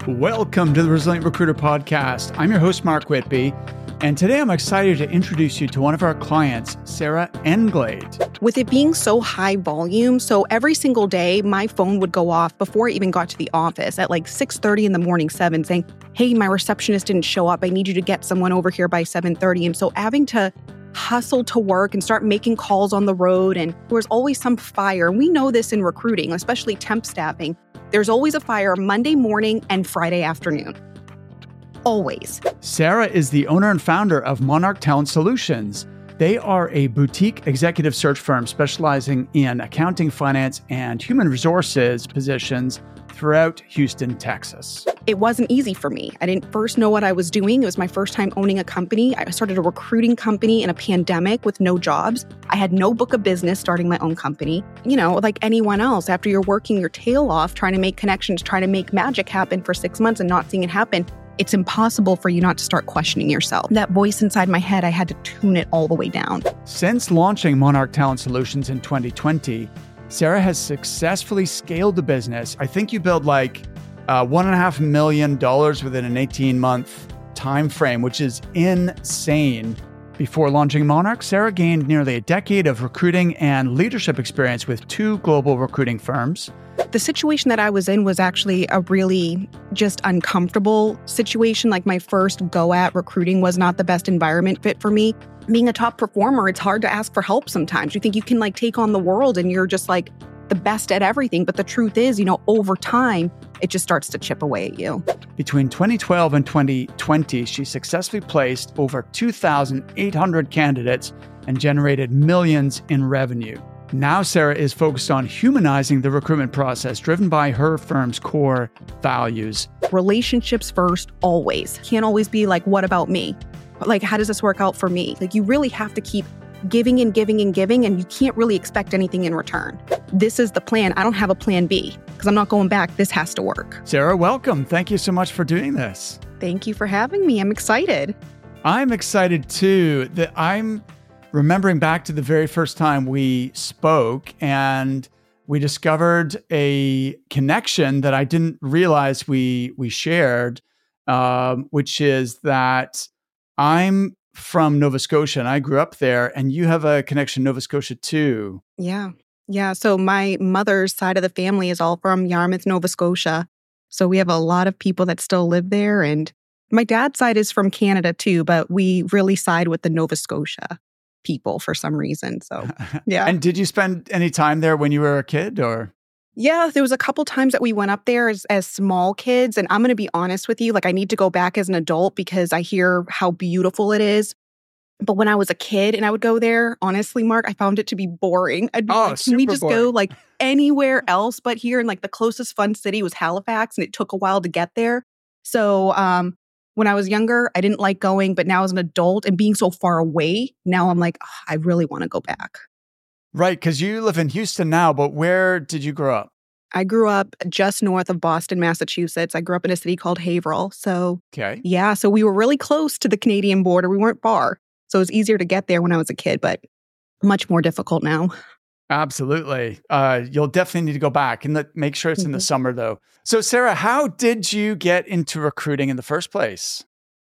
Welcome to the Resilient Recruiter Podcast. I'm your host, Mark Whitby, and today I'm excited to introduce you to one of our clients, Sarah Englade. With it being so high volume, so every single day, my phone would go off before I even got to the office at like 6:30 in the morning, 7, saying, hey, my receptionist didn't show up. I need you to get someone over here by 7:30. And so having to hustle to work and start making calls on the road, and there's always some fire. We know this in recruiting, especially temp staffing. There's always a fire Monday morning and Friday afternoon. Always. Sarah is the owner and founder of Monarch Talent Solutions. They are a boutique executive search firm specializing in accounting, finance, and human resources positions throughout Houston, Texas. It wasn't easy for me. I didn't first know what I was doing. It was my first time owning a company. I started a recruiting company in a pandemic with no jobs. I had no book of business starting my own company. You know, like anyone else, after you're working your tail off, trying to make connections, trying to make magic happen for 6 months and not seeing it happen, it's impossible for you not to start questioning yourself. That voice inside my head, I had to tune it all the way down. Since launching Monarch Talent Solutions in 2020, Sarah has successfully scaled the business. I think you built like $1.5 million within an 18-month time frame, which is insane. Before launching Monarch, Sarah gained nearly a decade of recruiting and leadership experience with 2 global recruiting firms. The situation that I was in was actually a really just uncomfortable situation. Like my first go at recruiting was not the best environment fit for me. Being a top performer, it's hard to ask for help sometimes. You think you can like take on the world and you're just like the best at everything. But the truth is, you know, over time, it just starts to chip away at you. Between 2012 and 2020, she successfully placed over 2,800 candidates and generated millions in revenue. Now Sarah is focused on humanizing the recruitment process, driven by her firm's core values. Relationships first, always. Can't always be like, what about me? Like, how does this work out for me? Like, you really have to keep giving and giving and giving, and you can't really expect anything in return. This is the plan. I don't have a plan B because I'm not going back. This has to work. Sarah, welcome. Thank you so much for doing this. Thank you for having me. I'm excited. I'm excited too. That I'm remembering back to the very first time we spoke, and we discovered a connection that I didn't realize we shared, which is that I'm from Nova Scotia and I grew up there, and you have a connection to Nova Scotia too. Yeah. So my mother's side of the family is all from Yarmouth, Nova Scotia. So we have a lot of people that still live there. And my dad's side is from Canada too, but we really side with the Nova Scotia people for some reason. So, yeah. And did you spend any time there when you were a kid, or? Yeah, there was a couple times that we went up there as small kids. And I'm going to be honest with you, like I need to go back as an adult because I hear how beautiful it is. But when I was a kid and I would go there, honestly, Mark, I found it to be boring. I'd be like, can we just go like anywhere else but here? And like the closest fun city was Halifax, and it took a while to get there. So when I was younger, I didn't like going, but now as an adult and being so far away, now I'm like, I really want to go back. Right, because you live in Houston now, but where did you grow up? I grew up just north of Boston, Massachusetts. I grew up in a city called Haverhill. So, yeah, so we were really close to the Canadian border. We weren't far. So it was easier to get there when I was a kid, but much more difficult now. Absolutely. You'll definitely need to go back and make sure it's in the summer, though. So, Sarah, how did you get into recruiting in the first place?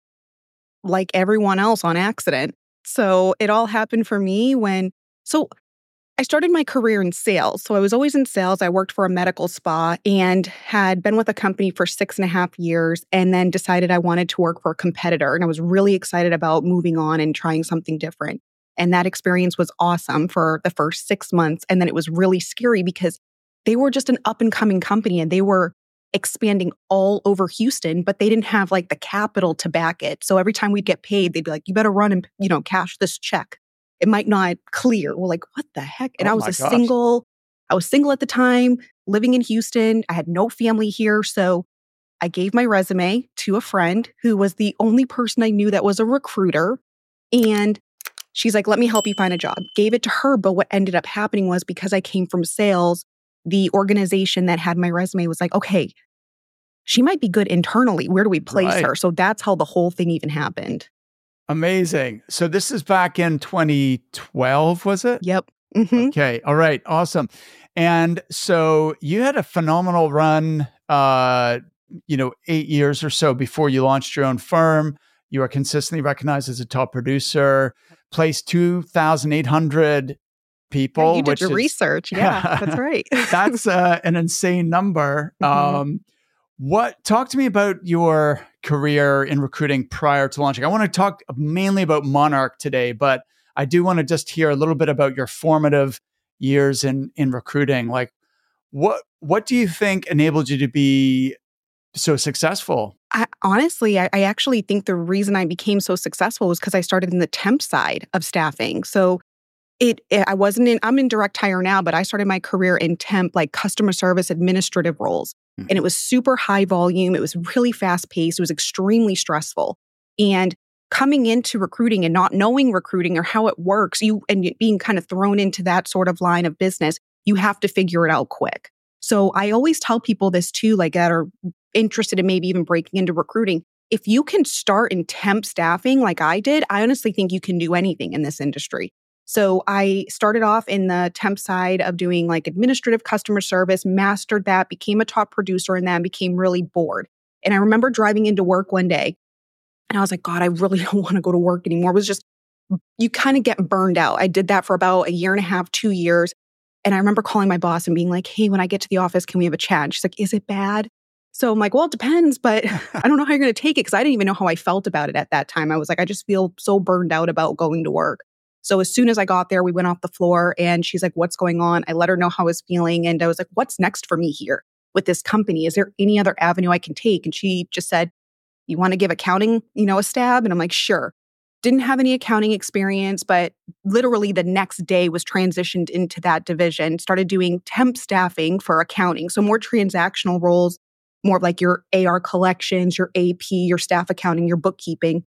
Like everyone else, on accident. So it all happened for me so I started my career in sales. So I was always in sales. I worked for a medical spa and had been with a company for 6.5 years, and then decided I wanted to work for a competitor. And I was really excited about moving on and trying something different. And that experience was awesome for the first 6 months. And then it was really scary because they were just an up and coming company and they were expanding all over Houston, but they didn't have like the capital to back it. So every time we'd get paid, they'd be like, you better run and, cash this check. It might not clear. We're like, what the heck? And I was single at the time, living in Houston. I had no family here. So I gave my resume to a friend who was the only person I knew that was a recruiter. And she's like, let me help you find a job. Gave it to her. But what ended up happening was, because I came from sales, the organization that had my resume was like, okay, she might be good internally. Where do we place her? So that's how the whole thing even happened. Amazing. So this is back in 2012, was it? Yep. Mm-hmm. Okay. All right. Awesome. And so you had a phenomenal run, 8 years or so before you launched your own firm. You are consistently recognized as a top producer, placed 2,800 Yeah, you people, did which your is research. Yeah, that's right. that's an insane number. Mhm. Talk to me about your career in recruiting prior to launching. I want to talk mainly about Monarch today, but I do want to just hear a little bit about your formative years in recruiting. Like what do you think enabled you to be so successful? I actually think the reason I became so successful was because I started in the temp side of staffing. So I'm in direct hire now, but I started my career in temp, like customer service administrative roles. And it was super high volume. It was really fast paced. It was extremely stressful. And coming into recruiting and not knowing recruiting or how it works, being kind of thrown into that sort of line of business, you have to figure it out quick. So I always tell people this too, like that are interested in maybe even breaking into recruiting. If you can start in temp staffing like I did, I honestly think you can do anything in this industry. So I started off in the temp side of doing like administrative customer service, mastered that, became a top producer in that, and became really bored. And I remember driving into work one day and I was like, God, I really don't want to go to work anymore. It was just, you kind of get burned out. I did that for about a year and a half, 2 years. And I remember calling my boss and being like, hey, when I get to the office, can we have a chat? And she's like, is it bad? So I'm like, well, it depends, but I don't know how you're going to take it because I didn't even know how I felt about it at that time. I was like, I just feel so burned out about going to work. So as soon as I got there, we went off the floor and she's like, what's going on? I let her know how I was feeling. And I was like, what's next for me here with this company? Is there any other avenue I can take? And she just said, you want to give accounting, a stab? And I'm like, sure. Didn't have any accounting experience, but literally the next day was transitioned into that division, started doing temp staffing for accounting. So more transactional roles, more of like your AR collections, your AP, your staff accounting, your bookkeeping,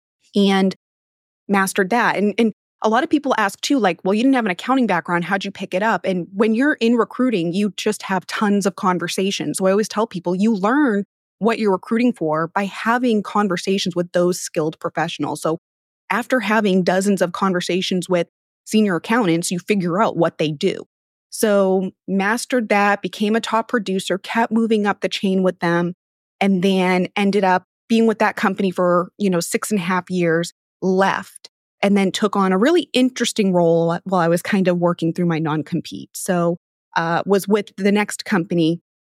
and mastered that. And a lot of people ask too, like, well, you didn't have an accounting background. How'd you pick it up? And when you're in recruiting, you just have tons of conversations. So I always tell people you learn what you're recruiting for by having conversations with those skilled professionals. So after having dozens of conversations with senior accountants, you figure out what they do. So mastered that, became a top producer, kept moving up the chain with them, and then ended up being with that company for, 6.5 years, left, and then took on a really interesting role while I was kind of working through my non-compete. So was with the next company,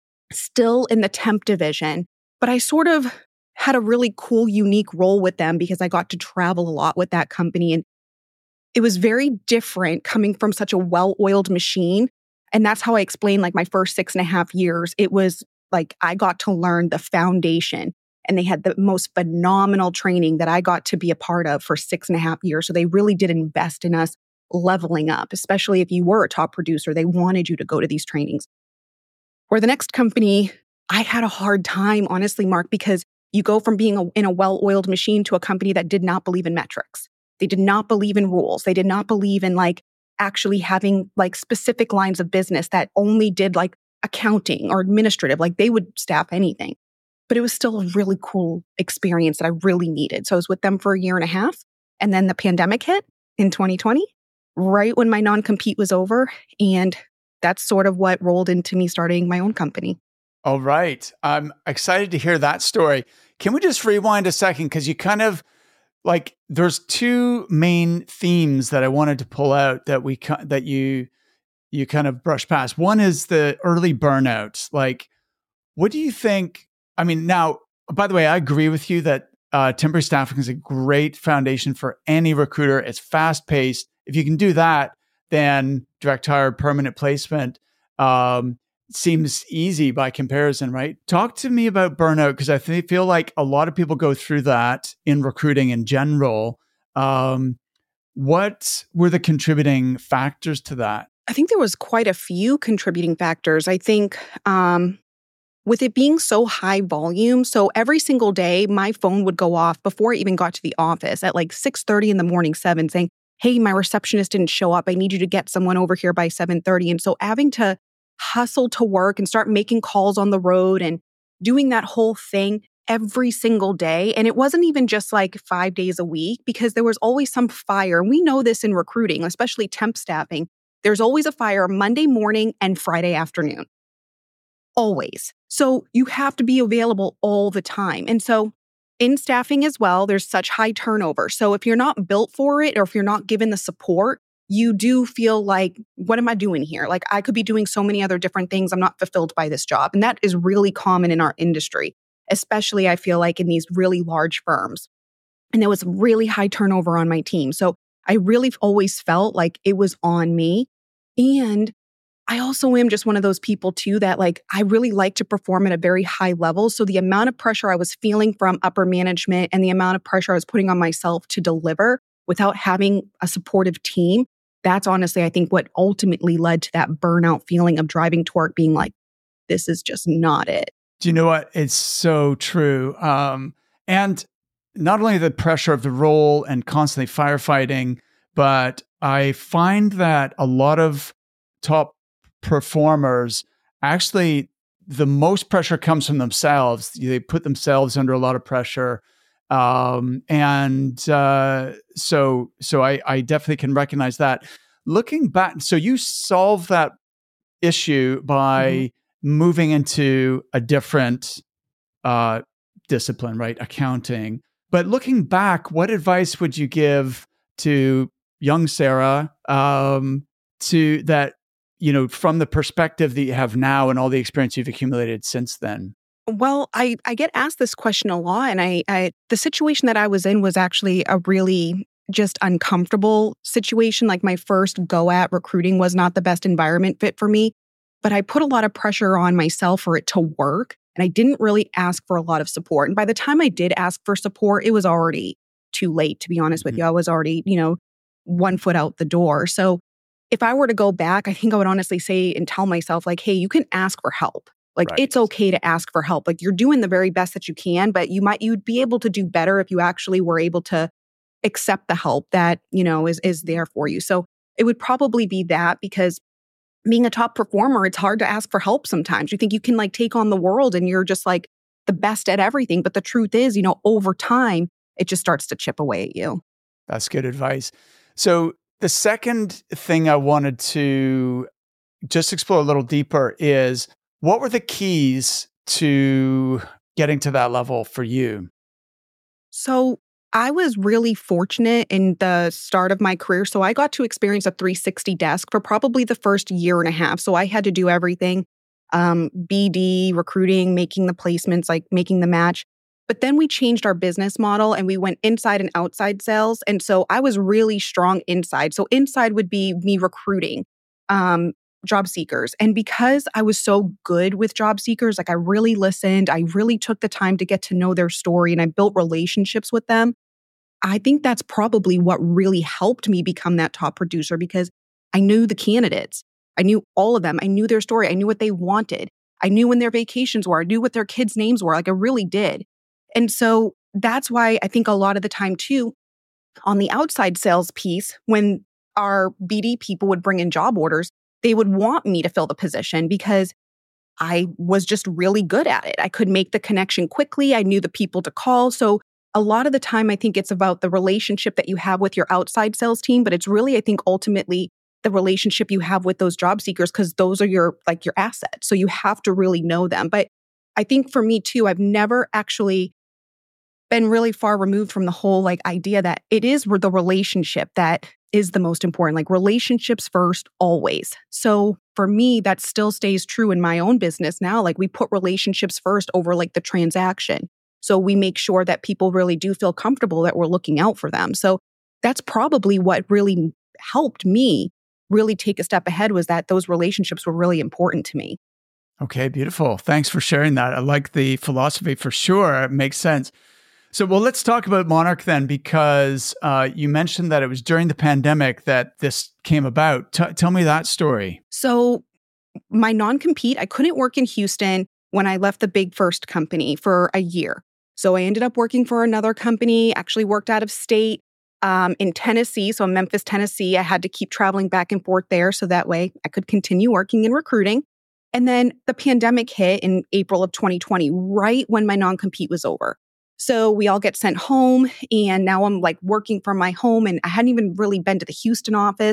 still in the temp division, but I sort of had a really cool, unique role with them because I got to travel a lot with that company. And it was very different coming from such a well-oiled machine. And that's how I explain like my first 6.5 years. It was like I got to learn the foundation and they had the most phenomenal training that I got to be a part of for 6.5 years. So they really did invest in us leveling up, especially if you were a top producer. They wanted you to go to these trainings. Where the next company, I had a hard time, honestly, Mark, because you go from being in a well-oiled machine to a company that did not believe in metrics. They did not believe in rules. They did not believe in like actually having like specific lines of business that only did like accounting or administrative. Like they would staff anything. But it was still a really cool experience that I really needed. So I was with them for a year and a half. And then the pandemic hit in 2020, right when my non-compete was over. And that's sort of what rolled into me starting my own company. All right. I'm excited to hear that story. Can we just rewind a second? Because you kind of like, there's two main themes that I wanted to pull out that you kind of brush past. One is the early burnout. Like, what do you think? I mean, now, by the way, I agree with you that temporary staffing is a great foundation for any recruiter. It's fast paced. If you can do that, then direct hire, permanent placement seems easy by comparison, right? Talk to me about burnout because I feel like a lot of people go through that in recruiting in general. What were the contributing factors to that? I think there was quite a few contributing factors. I think with it being so high volume, so every single day my phone would go off before I even got to the office at like 6:30 in the morning, 7, saying, hey, my receptionist didn't show up. I need you to get someone over here by 7:30. And so having to hustle to work and start making calls on the road and doing that whole thing every single day. And it wasn't even just like 5 days a week because there was always some fire. And we know this in recruiting, especially temp staffing. There's always a fire Monday morning and Friday afternoon. always. So you have to be available all the time. And so in staffing as well, there's such high turnover. So if you're not built for it or if you're not given the support, you do feel like, what am I doing here? Like I could be doing so many other different things. I'm not fulfilled by this job. And that is really common in our industry, especially I feel like in these really large firms. And there was really high turnover on my team. So I really always felt like it was on me. And I also am just one of those people too that like, I really like to perform at a very high level. So the amount of pressure I was feeling from upper management and the amount of pressure I was putting on myself to deliver without having a supportive team, that's honestly, I think, what ultimately led to that burnout feeling of driving to work being like, this is just not it. Do you know what? It's so true. And not only the pressure of the role and constantly firefighting, but I find that a lot of top performers actually, the most pressure comes from themselves. They put themselves under a lot of pressure. So I definitely can recognize that. Looking back, so you solve that issue by moving into a different discipline, right? Accounting. But looking back, what advice would you give to young Sarah to that, from the perspective that you have now and all the experience you've accumulated since then? Well, I get asked this question a lot, and I the situation that I was in was actually a really just uncomfortable situation. Like my first go at recruiting was not the best environment fit for me, but I put a lot of pressure on myself for it to work, and I didn't really ask for a lot of support. And by the time I did ask for support, it was already too late, to be honest with you. I was already, 1 foot out the door. So if I were to go back, I think I would honestly say and tell myself like, hey, you can ask for help. Like Right. it's okay to ask for help. Like you're doing the very best that you can, but you'd be able to do better if you actually were able to accept the help that, is there for you. So it would probably be that, because being a top performer, it's hard to ask for help sometimes. You think you can like take on the world and you're just like the best at everything. But the truth is, over time, it just starts to chip away at you. That's good advice. So the second thing I wanted to just explore a little deeper is, what were the keys to getting to that level for you? So I was really fortunate in the start of my career. So I got to experience a 360 desk for probably the first year and a half. So I had to do everything, BD, recruiting, making the placements, like making the match. But then we changed our business model and we went inside and outside sales. And so I was really strong inside. So inside would be me recruiting job seekers. And because I was so good with job seekers, like I really listened, I really took the time to get to know their story and I built relationships with them. I think that's probably what really helped me become that top producer, because I knew the candidates. I knew all of them. I knew their story. I knew what they wanted. I knew when their vacations were. I knew what their kids' names were. Like I really did. And so that's why I think a lot of the time too, on the outside sales piece, when our BD people would bring in job orders, they would want me to fill the position because I was just really good at it. I could make the connection quickly. I knew the people to call. So a lot of the time, I think it's about the relationship that you have with your outside sales team, but it's really, I think, ultimately the relationship you have with those job seekers, because those are your assets. So you have to really know them. But I think for me too, I've never actually been really far removed from the whole idea that it is the relationship that is the most important, like relationships first, always. So for me, that still stays true in my own business now. Like we put relationships first over the transaction. So we make sure that people really do feel comfortable that we're looking out for them. So that's probably what really helped me really take a step ahead, was that those relationships were really important to me. Okay, beautiful. Thanks for sharing that. I like the philosophy for sure. It makes sense. So, well, let's talk about Monarch then, because you mentioned that it was during the pandemic that this came about. Tell me that story. So my non-compete, I couldn't work in Houston when I left the big first company for a year. So I ended up working for another company, actually worked out of state in Tennessee. So in Memphis, Tennessee, I had to keep traveling back and forth there. So that way I could continue working in recruiting. And then the pandemic hit in April of 2020, right when my non-compete was over. So we all get sent home, and now I'm working from my home, and I hadn't even really been to the Houston office.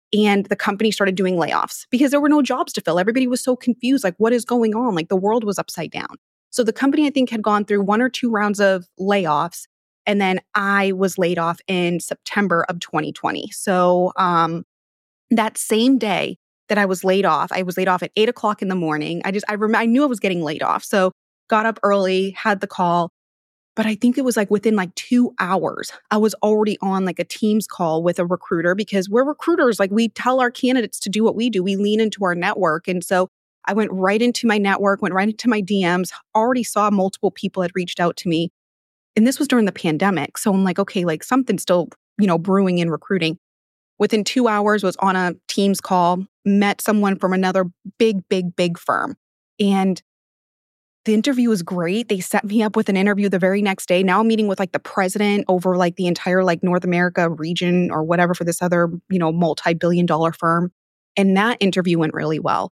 And the company started doing layoffs because there were no jobs to fill. Everybody was so confused, like, what is going on? Like, the world was upside down. So the company, I think, had gone through 1 or 2 rounds of layoffs. And then I was laid off in September of 2020. So that same day that I was laid off at 8:00 in the morning. I knew I was getting laid off. So got up early, had the call. But I think it was like within like 2 hours, I was already on like a Teams call with a recruiter because we're recruiters. Like, we tell our candidates to do what we do. We lean into our network. And so I went right into my network, went right into my DMs, already saw multiple people had reached out to me. And this was during the pandemic. So I'm like, okay, like something's still, brewing in recruiting. Within 2 hours was on a Teams call, met someone from another big firm. And the interview was great. They set me up with an interview the very next day. Now I'm meeting with like the president over like the entire like North America region or whatever for this other, multi-billion-dollar firm. And that interview went really well.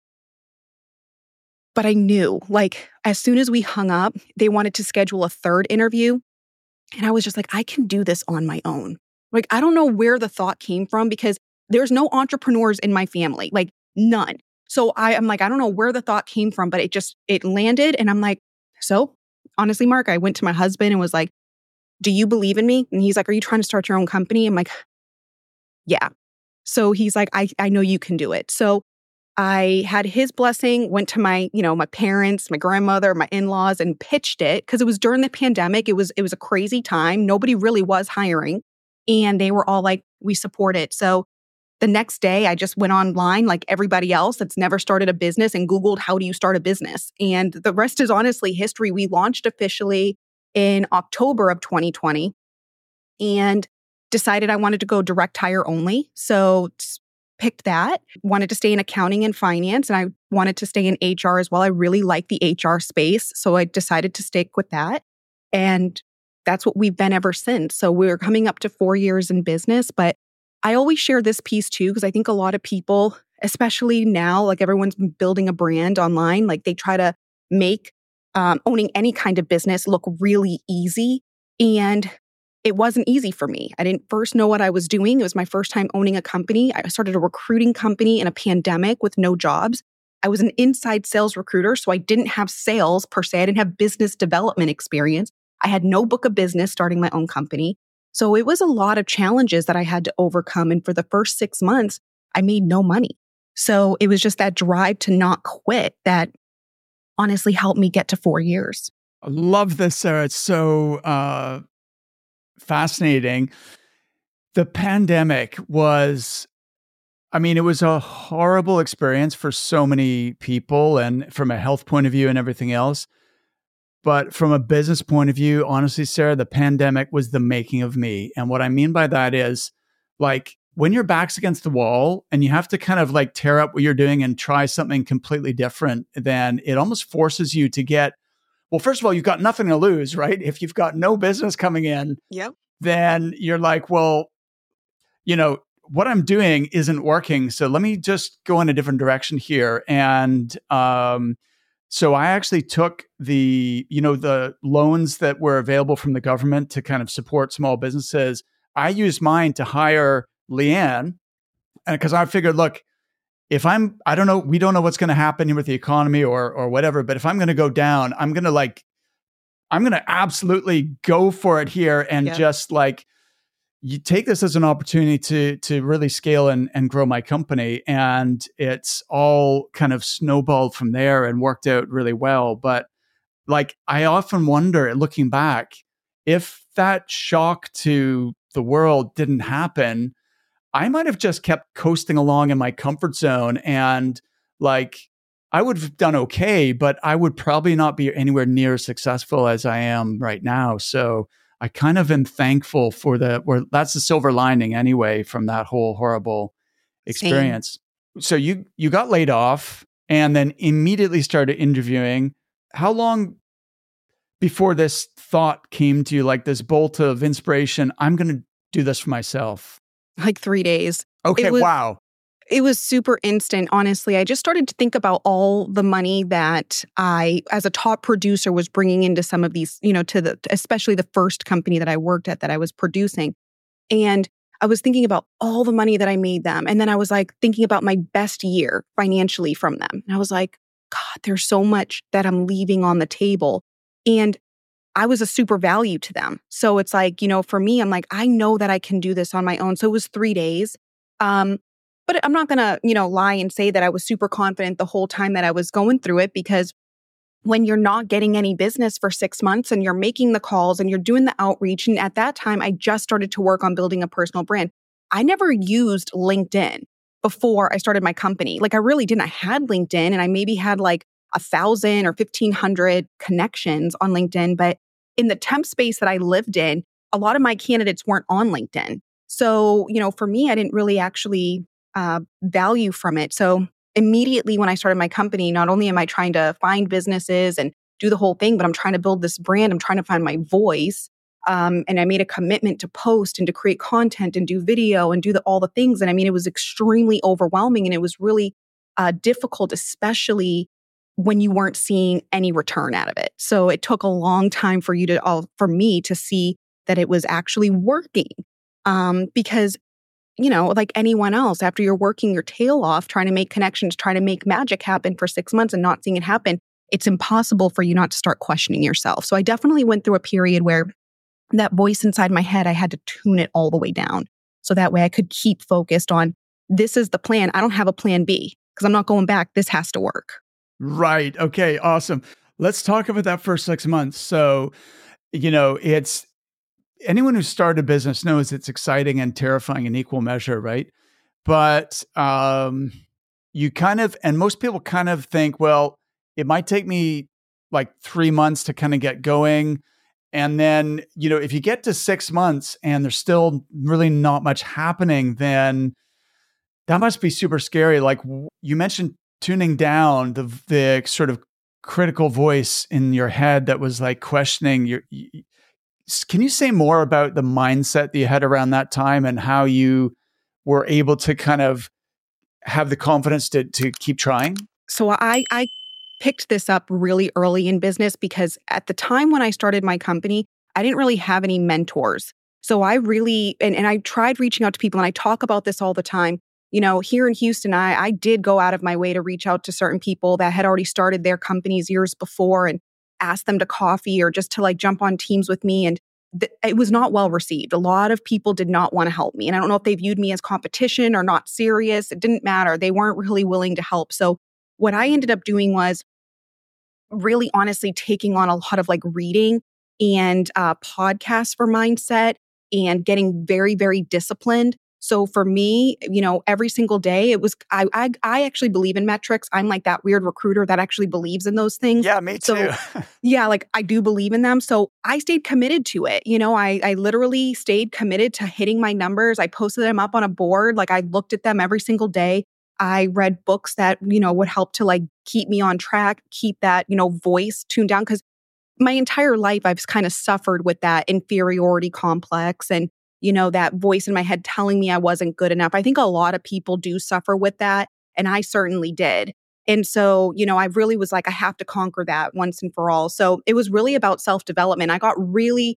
But I knew, like, as soon as we hung up, they wanted to schedule a third interview. And I was just like, I can do this on my own. Like, I don't know where the thought came from because there's no entrepreneurs in my family, like none. So I'm like, I don't know where the thought came from, but it landed. And I'm like, so honestly, Mark, I went to my husband and was like, do you believe in me? And he's like, are you trying to start your own company? I'm like, yeah. So he's like, I know you can do it. So I had his blessing, went to my, my parents, my grandmother, my in-laws, and pitched it because it was during the pandemic. It was a crazy time. Nobody really was hiring. And they were all like, we support it. So the next day, I just went online like everybody else that's never started a business and Googled, how do you start a business? And the rest is honestly history. We launched officially in October of 2020 and decided I wanted to go direct hire only. So picked that, wanted to stay in accounting and finance, and I wanted to stay in HR as well. I really like the HR space. So I decided to stick with that. And that's what we've been ever since. So we're coming up to 4 years in business, but I always share this piece too, because I think a lot of people, especially now, like everyone's building a brand online, like they try to make owning any kind of business look really easy. And it wasn't easy for me. I didn't first know what I was doing. It was my first time owning a company. I started a recruiting company in a pandemic with no jobs. I was an inside sales recruiter, so I didn't have sales per se. I didn't have business development experience. I had no book of business starting my own company. So it was a lot of challenges that I had to overcome. And for the first 6 months, I made no money. So it was just that drive to not quit that honestly helped me get to 4 years. I love this, Sarah. It's so fascinating. The pandemic was, it was a horrible experience for so many people and from a health point of view and everything else. But from a business point of view, honestly, Sarah, the pandemic was the making of me. And what I mean by that is, like, when your back's against the wall and you have to kind of like tear up what you're doing and try something completely different, then it almost forces you to get, well, first of all, you've got nothing to lose, right? If you've got no business coming in, Yep. then you're like, well, what I'm doing isn't working. So let me just go in a different direction here. And so I actually took the loans that were available from the government to kind of support small businesses. I used mine to hire Leanne, and because I figured, look, if I don't know, we don't know what's going to happen with the economy or whatever, but if I'm going to go down, I'm going to absolutely go for it here and just like, you take this as an opportunity to really scale and grow my company. And it's all kind of snowballed from there and worked out really well. But like, I often wonder, looking back, if that shock to the world didn't happen, I might have just kept coasting along in my comfort zone. And like, I would have done okay, but I would probably not be anywhere near as successful as I am right now. So I kind of am thankful for that's the silver lining anyway from that whole horrible experience. Same. So you got laid off and then immediately started interviewing. How long before this thought came to you, like this bolt of inspiration, I'm going to do this for myself? Like 3 days. Okay, wow. It was super instant, honestly. I just started to think about all the money that I, as a top producer, was bringing into some of these, especially the first company that I worked at that I was producing. And I was thinking about all the money that I made them. And then I was like thinking about my best year financially from them. And I was like, God, there's so much that I'm leaving on the table. And I was a super value to them. So it's like, for me, I'm like, I know that I can do this on my own. So it was 3 days. But I'm not going to, lie and say that I was super confident the whole time that I was going through it, because when you're not getting any business for 6 months and you're making the calls and you're doing the outreach. And at that time, I just started to work on building a personal brand. I never used LinkedIn before I started my company. Like I really didn't. I had LinkedIn and I maybe had like 1,000 or 1,500 connections on LinkedIn. But in the temp space that I lived in, a lot of my candidates weren't on LinkedIn. So, for me, I didn't really actually value from it. So immediately when I started my company, not only am I trying to find businesses and do the whole thing, but I'm trying to build this brand. I'm trying to find my voice. And I made a commitment to post and to create content and do video and do all the things. And I mean, it was extremely overwhelming and it was really difficult, especially when you weren't seeing any return out of it. So it took a long time for me to see that it was actually working. Because like anyone else, after you're working your tail off, trying to make connections, trying to make magic happen for 6 months and not seeing it happen, it's impossible for you not to start questioning yourself. So I definitely went through a period where that voice inside my head, I had to tune it all the way down. So that way I could keep focused on, this is the plan. I don't have a plan B because I'm not going back. This has to work. Right. Okay. Awesome. Let's talk about that first 6 months. So, it's anyone who started a business knows it's exciting and terrifying in equal measure, right? But you and most people kind of think, well, it might take me like 3 months to kind of get going. And then, if you get to 6 months and there's still really not much happening, then that must be super scary. Like you mentioned, tuning down the sort of critical voice in your head that was like questioning can you say more about the mindset that you had around that time and how you were able to kind of have the confidence to keep trying? So I picked this up really early in business because at the time when I started my company, I didn't really have any mentors. So I really, and I tried reaching out to people, and I talk about this all the time. Here in Houston, I did go out of my way to reach out to certain people that had already started their companies years before and ask them to coffee or just to like jump on Teams with me. And it was not well received. A lot of people did not want to help me. And I don't know if they viewed me as competition or not serious. It didn't matter. They weren't really willing to help. So what I ended up doing was really honestly taking on a lot of like reading and podcasts for mindset and getting very, very disciplined. So for me, every single day it was, I actually believe in metrics. I'm like that weird recruiter that actually believes in those things. Yeah, me too. So, yeah, like I do believe in them. So I stayed committed to it. I literally stayed committed to hitting my numbers. I posted them up on a board. Like I looked at them every single day. I read books that, would help to like keep me on track, keep that, voice tuned down. Cause my entire life, I've kind of suffered with that inferiority complex and that voice in my head telling me I wasn't good enough. I think a lot of people do suffer with that. And I certainly did. And so, I really was like, I have to conquer that once and for all. So it was really about self-development. I got really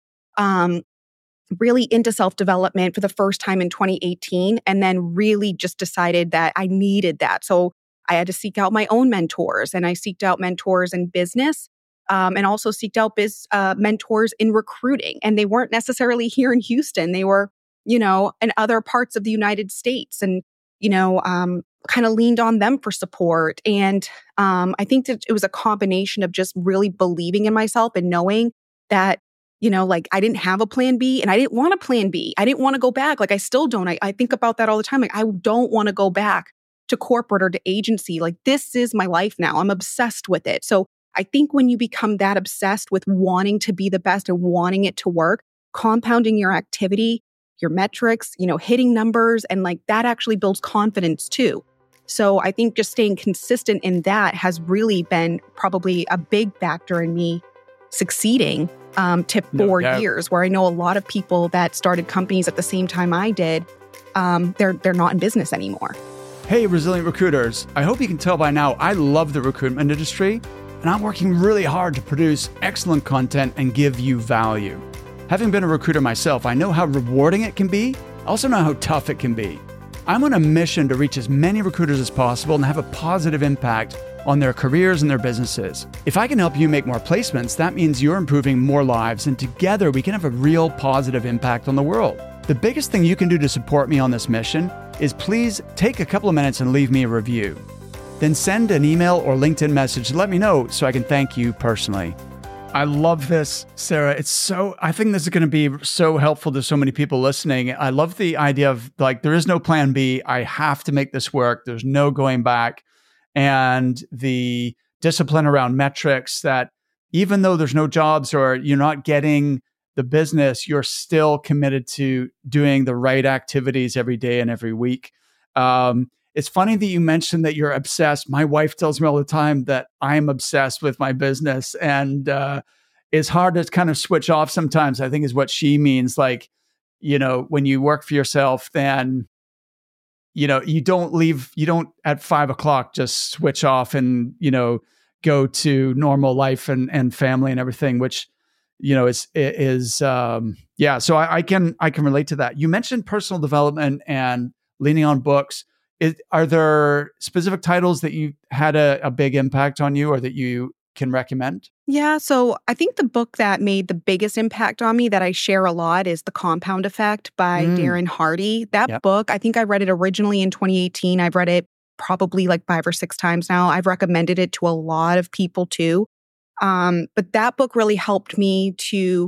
into self-development for the first time in 2018. And then really just decided that I needed that. So I had to seek out my own mentors, and I seeked out mentors in business. And also seeked out mentors in recruiting. And they weren't necessarily here in Houston. They were, in other parts of the United States, and, kind of leaned on them for support. And I think that it was a combination of just really believing in myself and knowing that, like I didn't have a plan B and I didn't want a plan B. I didn't want to go back. Like I still don't. I think about that all the time. Like I don't want to go back to corporate or to agency. Like this is my life now. I'm obsessed with it. So I think when you become that obsessed with wanting to be the best and wanting it to work, compounding your activity, your metrics, hitting numbers, and like that actually builds confidence too. So I think just staying consistent in that has really been probably a big factor in me succeeding to 4 years, where I know a lot of people that started companies at the same time I did, they're not in business anymore. Hey, resilient recruiters. I hope you can tell by now, I love the recruitment industry. And I'm working really hard to produce excellent content and give you value. Having been a recruiter myself, I know how rewarding it can be I also know how tough it can be. I'm on a mission to reach as many recruiters as possible and have a positive impact on their careers and their businesses. If I can help you make more placements, that means you're improving more lives, and together we can have a real positive impact on the world. The biggest thing you can do to support me on this mission is please take a couple of minutes and leave me a review. Then send an email or LinkedIn message to let me know so I can thank you personally. I love this, Sarah. I think this is going to be so helpful to so many people listening. I love the idea of there is no plan B. I have to make this work. There's no going back. And the discipline around metrics that even though there's no jobs or you're not getting the business, you're still committed to doing the right activities every day and every week. It's funny that you mentioned that you're obsessed. My wife tells me all the time that I'm obsessed with my business, and it's hard to kind of switch off sometimes, I think is what she means. When you work for yourself, then you don't at 5:00 just switch off and, go to normal life and family and everything, which, So I can relate to that. You mentioned personal development and leaning on books. Are there specific titles that you had a big impact on you or that you can recommend? Yeah, so I think the book that made the biggest impact on me that I share a lot is The Compound Effect by Darren Hardy. That book, I think I read it originally in 2018. I've read it probably 5 or 6 times now. I've recommended it to a lot of people too. But that book really helped me to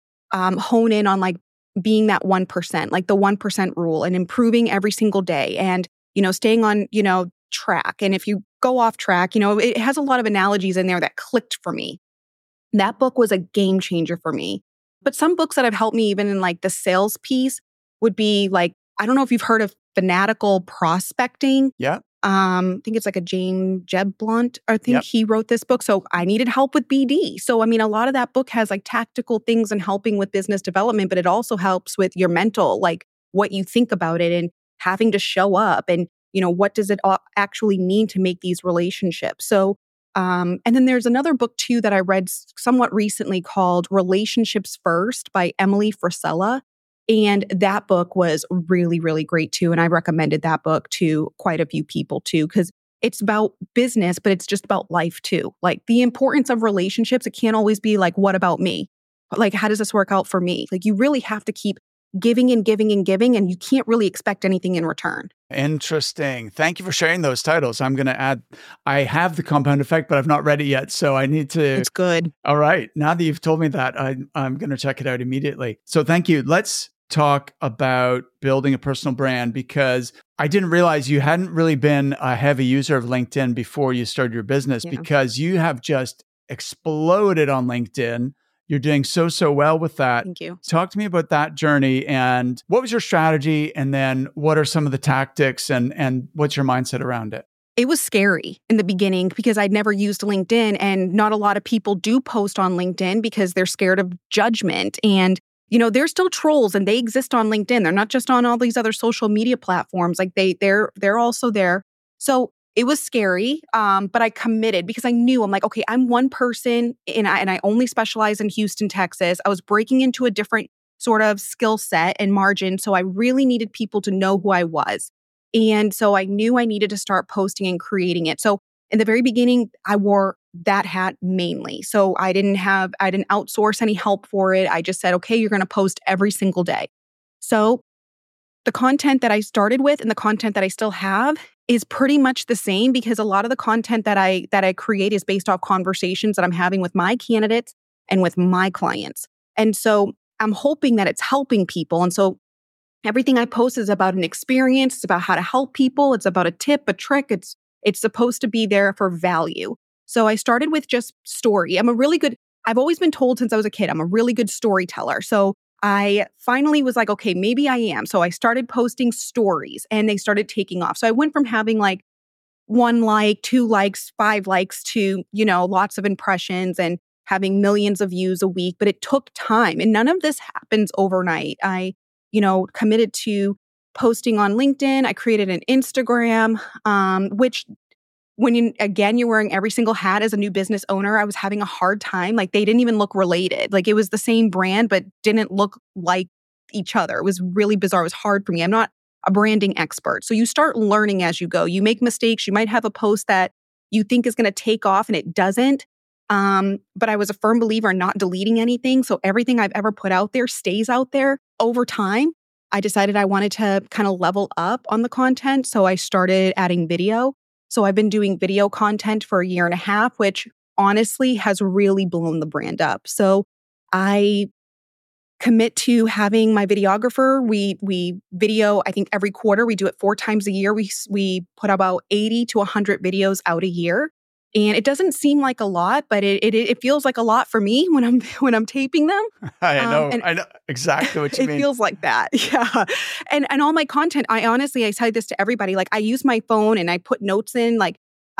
hone in on being that 1%, the 1% rule, and improving every single day and, staying on, track. And if you go off track, it has a lot of analogies in there that clicked for me. That book was a game changer for me. But some books that have helped me even in the sales piece would be I don't know if you've heard of Fanatical Prospecting. Yeah. I think it's a James Jeb Blunt. I think he wrote this book. So I needed help with BD. So, a lot of that book has tactical things and helping with business development, but it also helps with your mental, what you think about it and having to show up and, what does it actually mean to make these relationships? So, and then there's another book too that I read somewhat recently called Relationships First by Emily Frisella. And that book was really, really great too. And I recommended that book to quite a few people too, because it's about business, but it's just about life too. The importance of relationships, it can't always be what about me? How does this work out for me? You really have to keep giving and giving and giving, and you can't really expect anything in return. Interesting. Thank you for sharing those titles. I'm going to add, I have The Compound Effect, but I've not read it yet. So I need to. It's good. All right. Now that you've told me that, I'm going to check it out immediately. So thank you. Let's talk about building a personal brand, because I didn't realize you hadn't really been a heavy user of LinkedIn before you started your business, because you have just exploded on LinkedIn. You're doing so well with that. Thank you. Talk to me about that journey, and what was your strategy, and then what are some of the tactics, and what's your mindset around it? It was scary in the beginning because I'd never used LinkedIn, and not a lot of people do post on LinkedIn because they're scared of judgment. And they're still trolls, and they exist on LinkedIn. They're not just on all these other social media platforms. They're also there. So it was scary, but I committed because I knew okay, I'm one person, and I only specialize in Houston, Texas. I was breaking into a different sort of skill set and margin, so I really needed people to know who I was. And so I knew I needed to start posting and creating it. So in the very beginning, I wore that hat mainly. So I didn't outsource any help for it. I just said, okay, you're going to post every single day. So the content that I started with and the content that I still have is pretty much the same, because a lot of the content that I create is based off conversations that I'm having with my candidates and with my clients. And so I'm hoping that it's helping people. And so everything I post is about an experience. It's about how to help people. It's about a tip, a trick. It's supposed to be there for value. So I started with just story. I've always been told since I was a kid, I'm a really good storyteller. So I finally was okay, maybe I am. So I started posting stories, and they started taking off. So I went from having 1 like, 2 likes, 5 likes to, lots of impressions and having millions of views a week. But it took time, and none of this happens overnight. I, committed to posting on LinkedIn. I created an Instagram, which when you're wearing every single hat as a new business owner, I was having a hard time. They didn't even look related. It was the same brand, but didn't look like each other. It was really bizarre. It was hard for me. I'm not a branding expert. So you start learning as you go. You make mistakes. You might have a post that you think is going to take off and it doesn't. But I was a firm believer in not deleting anything. So everything I've ever put out there stays out there. Over time, I decided I wanted to kind of level up on the content. So I started adding video. So I've been doing video content for a year and a half, which honestly has really blown the brand up. So I commit to having my videographer. We video, I think every quarter. We do it 4 times a year. We put about 80 to 100 videos out a year. And it doesn't seem like a lot, but it feels like a lot for me when I'm taping them. I know exactly what you mean. It feels like that, yeah. And all my content, I tell this to everybody. Like I use my phone and I put notes in like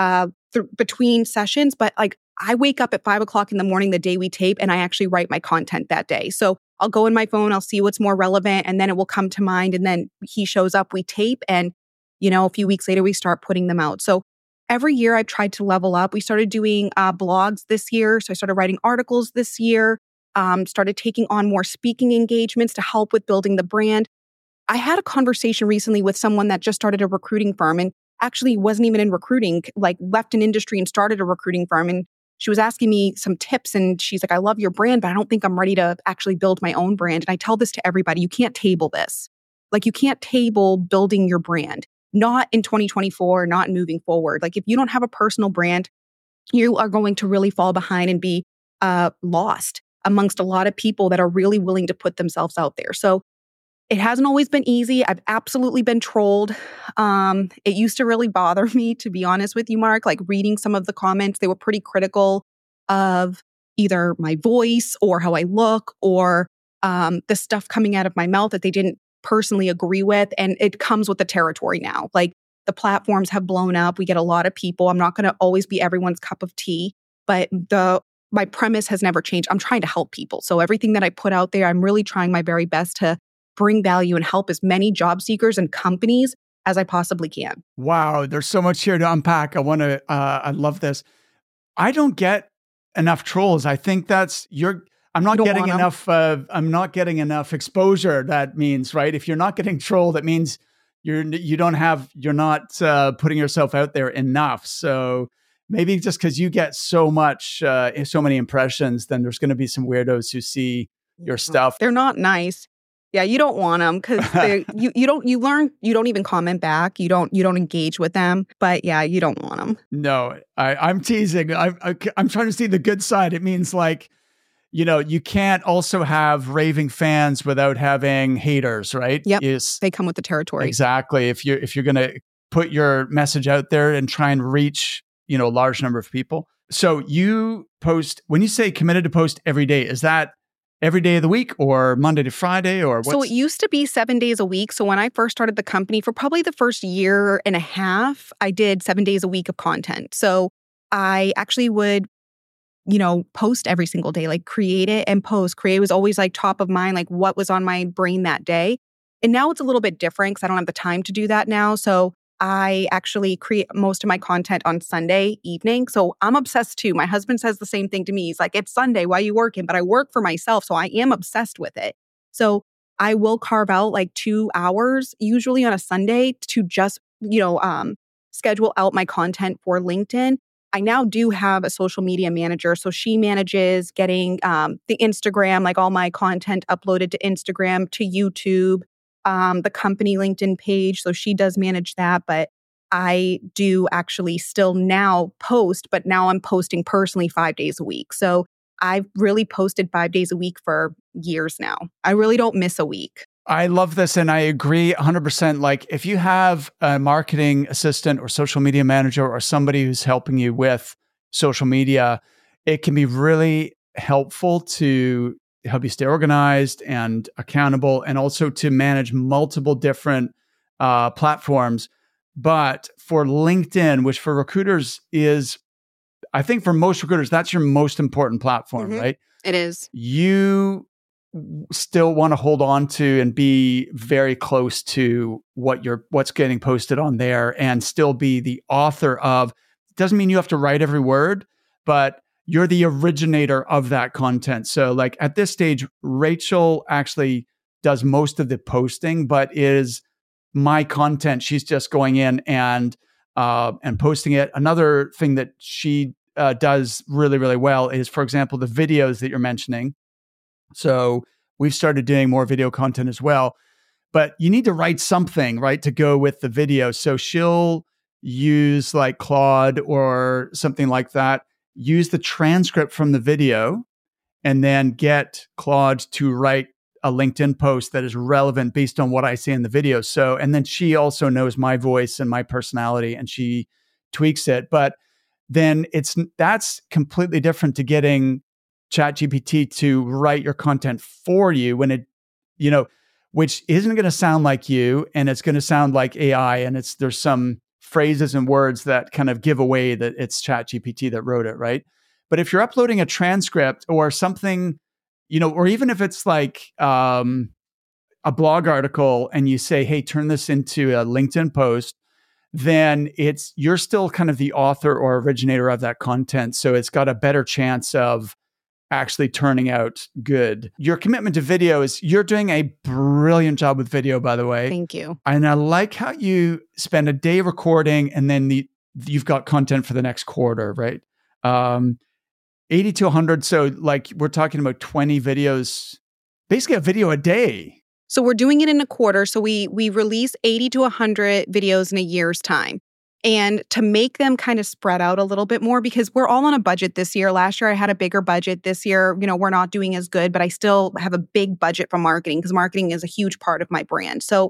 between sessions, but like I wake up at 5 o'clock in the morning the day we tape, and I actually write my content that day. So I'll go in my phone, I'll see what's more relevant, and then it will come to mind. And then he shows up, we tape, and a few weeks later we start putting them out. So every year I've tried to level up. We started doing blogs this year. So I started writing articles this year, started taking on more speaking engagements to help with building the brand. I had a conversation recently with someone that just started a recruiting firm and actually wasn't even in recruiting, like left an industry and started a recruiting firm. And she was asking me some tips and she's like, I love your brand, but I don't think I'm ready to actually build my own brand. And I tell this to everybody, you can't table this. Like you can't table building your brand. Not in 2024, not moving forward. Like if you don't have a personal brand, you are going to really fall behind and be lost amongst a lot of people that are really willing to put themselves out there. So it hasn't always been easy. I've absolutely been trolled. It used to really bother me, to be honest with you, Mark, like reading some of the comments. They were pretty critical of either my voice or how I look or the stuff coming out of my mouth that they didn't personally agree with. And it comes with the territory now. Like the platforms have blown up. We get a lot of people. I'm not going to always be everyone's cup of tea, but my premise has never changed. I'm trying to help people. So everything that I put out there, I'm really trying my very best to bring value and help as many job seekers and companies as I possibly can. Wow. There's so much here to unpack. I love this. I don't get enough trolls. I think I'm not getting enough exposure. That means, right? If you're not getting trolled, that means you're not putting yourself out there enough. So maybe just because you get so many impressions, then there's going to be some weirdos who see your stuff. They're not nice. Yeah, you don't want them because you don't even comment back. You don't engage with them. But yeah, you don't want them. No, I'm teasing. I'm trying to see the good side. It means like, you can't also have raving fans without having haters, right? Yep. They come with the territory. Exactly. If you're going to put your message out there and try and reach, a large number of people. So you post, when you say committed to post every day, is that every day of the week or Monday to Friday or what? So it used to be 7 days a week. So when I first started the company, for probably the first year and a half, I did 7 days a week of content. So I actually would post every single day, like create it and post. Create was always like top of mind, like what was on my brain that day. And now it's a little bit different because I don't have the time to do that now. So I actually create most of my content on Sunday evening. So I'm obsessed too. My husband says the same thing to me. He's like, it's Sunday, why are you working? But I work for myself. So I am obsessed with it. So I will carve out like 2 hours, usually on a Sunday, to just, schedule out my content for LinkedIn. I now do have a social media manager. So she manages getting the Instagram, like all my content uploaded to Instagram, to YouTube, the company LinkedIn page. So she does manage that. But I do actually still now post, but now I'm posting personally 5 days a week. So I've really posted 5 days a week for years now. I really don't miss a week. I love this. And I agree 100%. Like if you have a marketing assistant or social media manager or somebody who's helping you with social media, it can be really helpful to help you stay organized and accountable and also to manage multiple different platforms. But for LinkedIn, which for recruiters is, I think for most recruiters, that's your most important platform, right? It is. You still want to hold on to and be very close to what's getting posted on there and still be the author of. Doesn't mean you have to write every word, but you're the originator of that content. So like at this stage, Rachel actually does most of the posting, but is my content. She's just going in and posting it. Another thing that she does really, really well is, for example, the videos that you're mentioning. So we've started doing more video content as well. But you need to write something, right, to go with the video. So she'll use like Claude or something like that, use the transcript from the video, and then get Claude to write a LinkedIn post that is relevant based on what I say in the video. So, and then she also knows my voice and my personality, and she tweaks it. But then that's completely different to getting ChatGPT to write your content for you when it, which isn't going to sound like you, and it's going to sound like AI, and there's some phrases and words that kind of give away that it's ChatGPT that wrote it, right? But if you're uploading a transcript or something, or even if it's like a blog article and you say, hey, turn this into a LinkedIn post, then you're still kind of the author or originator of that content. So it's got a better chance of actually turning out good. Your commitment to video you're doing a brilliant job with video, by the way. Thank you. And I like how you spend a day recording and then you've got content for the next quarter, right? 80 to 100. So like we're talking about 20 videos, basically a video a day. So we're doing it in a quarter. So we release 80 to 100 videos in a year's time. And to make them kind of spread out a little bit more, because we're all on a budget this year. Last year, I had a bigger budget. This year, we're not doing as good, but I still have a big budget for marketing because marketing is a huge part of my brand. So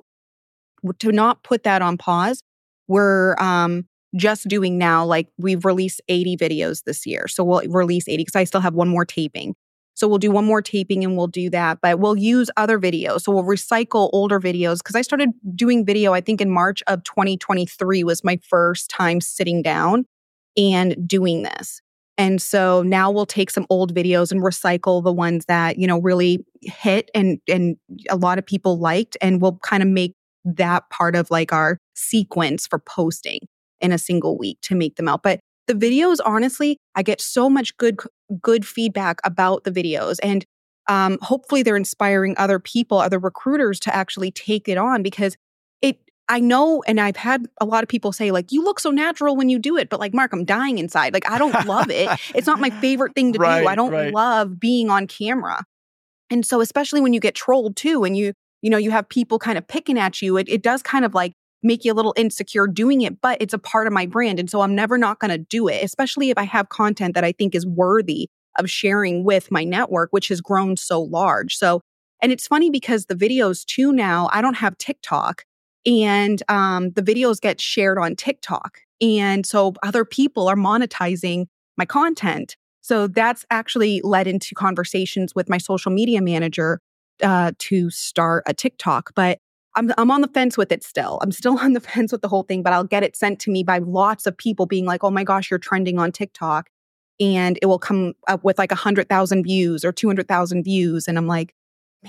to not put that on pause, we're just doing now, like we've released 80 videos this year. So we'll release 80 because I still have one more taping. So we'll do one more taping and we'll do that, but we'll use other videos. So we'll recycle older videos because I started doing video, I think in March of 2023 was my first time sitting down and doing this. And so now we'll take some old videos and recycle the ones that, really hit and a lot of people liked. And we'll kind of make that part of like our sequence for posting in a single week to make them out. But the videos, honestly, I get so much good feedback about the videos. And hopefully they're inspiring other people, other recruiters to actually take it on because I know, and I've had a lot of people say like, you look so natural when you do it, but like, Mark, I'm dying inside. Like, I don't love it. It's not my favorite thing to do. I don't love being on camera. And so especially when you get trolled too, and you have people kind of picking at you, it does kind of like make you a little insecure doing it, but it's a part of my brand. And so I'm never not going to do it, especially if I have content that I think is worthy of sharing with my network, which has grown so large. So, and it's funny because the videos too now, I don't have TikTok and the videos get shared on TikTok. And so other people are monetizing my content. So that's actually led into conversations with my social media manager to start a TikTok. But I'm on the fence with it still. I'm still on the fence with the whole thing, but I'll get it sent to me by lots of people being like, oh my gosh, you're trending on TikTok. And it will come up with like 100,000 views or 200,000 views. And I'm like, man.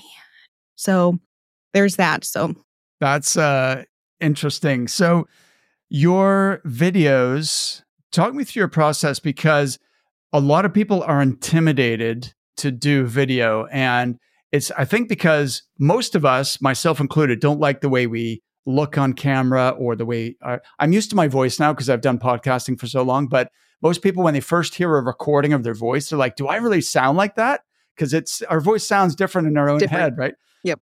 So there's that. So that's interesting. So your videos, talk me through your process because a lot of people are intimidated to do video. And I think because most of us, myself included, don't like the way we look on camera or the way I'm used to my voice now because I've done podcasting for so long. But most people, when they first hear a recording of their voice, they're like, do I really sound like that? Because our voice sounds different in our own head, right? Yep.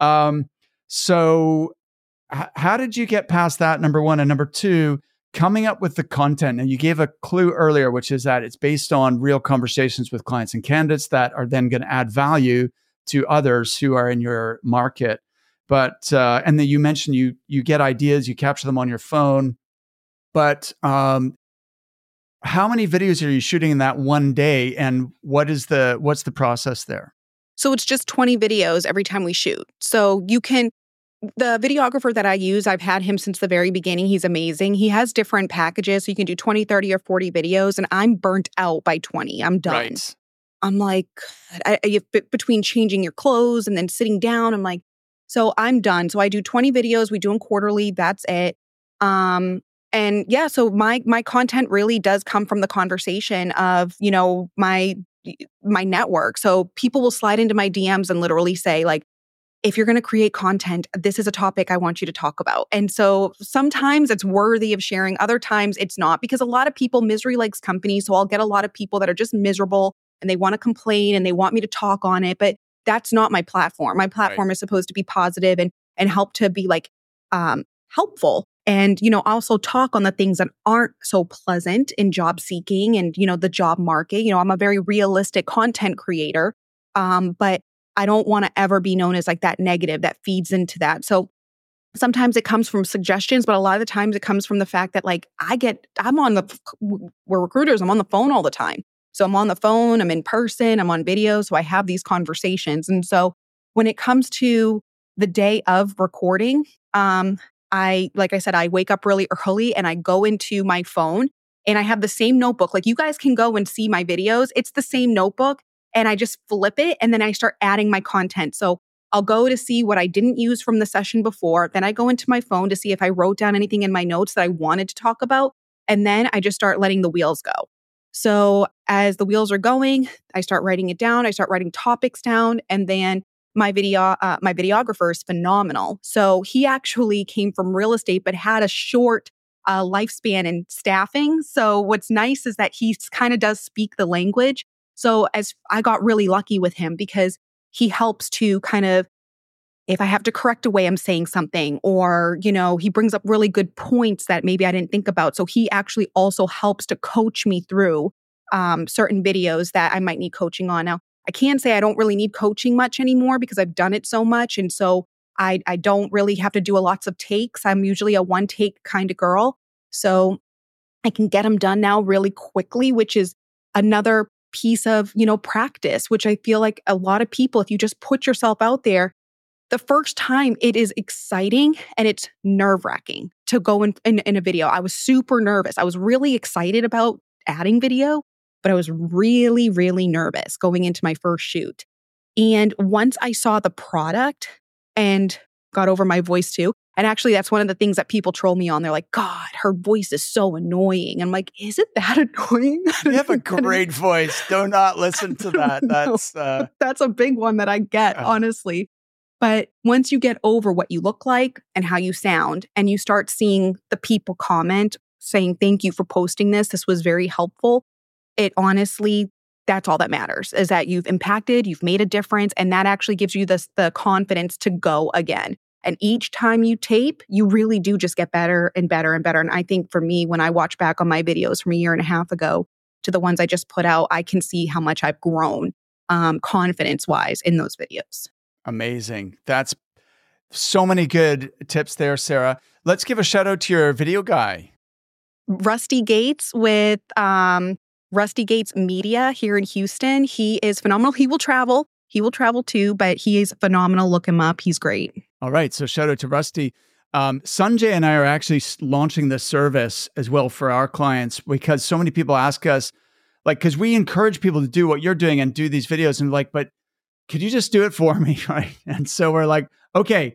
So how did you get past that, number one? And number two, coming up with the content. And you gave a clue earlier, which is that it's based on real conversations with clients and candidates that are then going to add value to others who are in your market. But, and then you mentioned you get ideas, you capture them on your phone. But how many videos are you shooting in that one day? And what's the process there? So it's just 20 videos every time we shoot. So the videographer that I use, I've had him since the very beginning. He's amazing. He has different packages. So you can do 20, 30, or 40 videos. And I'm burnt out by 20. I'm done. Right. I'm like, between changing your clothes and then sitting down, I'm like, so I'm done. So I do 20 videos. We do them quarterly. That's it. And yeah, so my content really does come from the conversation of, my network. So people will slide into my DMs and literally say like, if you're going to create content, this is a topic I want you to talk about. And so sometimes it's worthy of sharing. Other times it's not, because a lot of people, misery likes company. So I'll get a lot of people that are just miserable and they want to complain and they want me to talk on it. But that's not my platform. My platform is supposed to be positive and help to be like helpful. And, also talk on the things that aren't so pleasant in job seeking and, the job market. I'm a very realistic content creator. But I don't want to ever be known as like that negative that feeds into that. So sometimes it comes from suggestions, but a lot of the times it comes from the fact that like we're recruiters, I'm on the phone all the time. So I'm on the phone, I'm in person, I'm on video. So I have these conversations. And so when it comes to the day of recording, like I said, I wake up really early and I go into my phone and I have the same notebook. Like you guys can go and see my videos. It's the same notebook. And I just flip it and then I start adding my content. So I'll go to see what I didn't use from the session before. Then I go into my phone to see if I wrote down anything in my notes that I wanted to talk about. And then I just start letting the wheels go. So as the wheels are going, I start writing it down. I start writing topics down. And then my videographer is phenomenal. So he actually came from real estate, but had a short lifespan in staffing. So what's nice is that he kind of does speak the language. So as I got really lucky with him because he helps to kind of, if I have to correct a way I'm saying something, or, he brings up really good points that maybe I didn't think about. So he actually also helps to coach me through certain videos that I might need coaching on. Now, I can say I don't really need coaching much anymore because I've done it so much. And so I don't really have to do lots of takes. I'm usually a one take kind of girl. So I can get them done now really quickly, which is another piece of, practice, which I feel like a lot of people, if you just put yourself out there, the first time it is exciting and it's nerve-wracking to go in a video. I was super nervous. I was really excited about adding video, but I was really, really nervous going into my first shoot. And once I saw the product and got over my voice too, and actually that's one of the things that people troll me on. They're like, God, her voice is so annoying. I'm like, is it that annoying? You have a great voice. Do not listen to that. That's a big one that I get, honestly. But once you get over what you look like and how you sound, and you start seeing the people comment saying, thank you for posting this. This was very helpful. It honestly, that's all that matters, is that you've impacted, you've made a difference, and that actually gives you the confidence to go again. And each time you tape, you really do just get better and better and better. And I think for me, when I watch back on my videos from a year and a half ago to the ones I just put out, I can see how much I've grown confidence-wise in those videos. Amazing. That's so many good tips there, Sarah. Let's give a shout out to your video guy. Rusty Gates with Rusty Gates Media here in Houston. He is phenomenal. He will travel too, but he is phenomenal. Look him up. He's great. All right. So shout out to Rusty. Sanjay and I are actually launching this service as well for our clients, because so many people ask us, like, because we encourage people to do what you're doing and do these videos, and like, but could you just do it for me? Right. And so we're like, okay.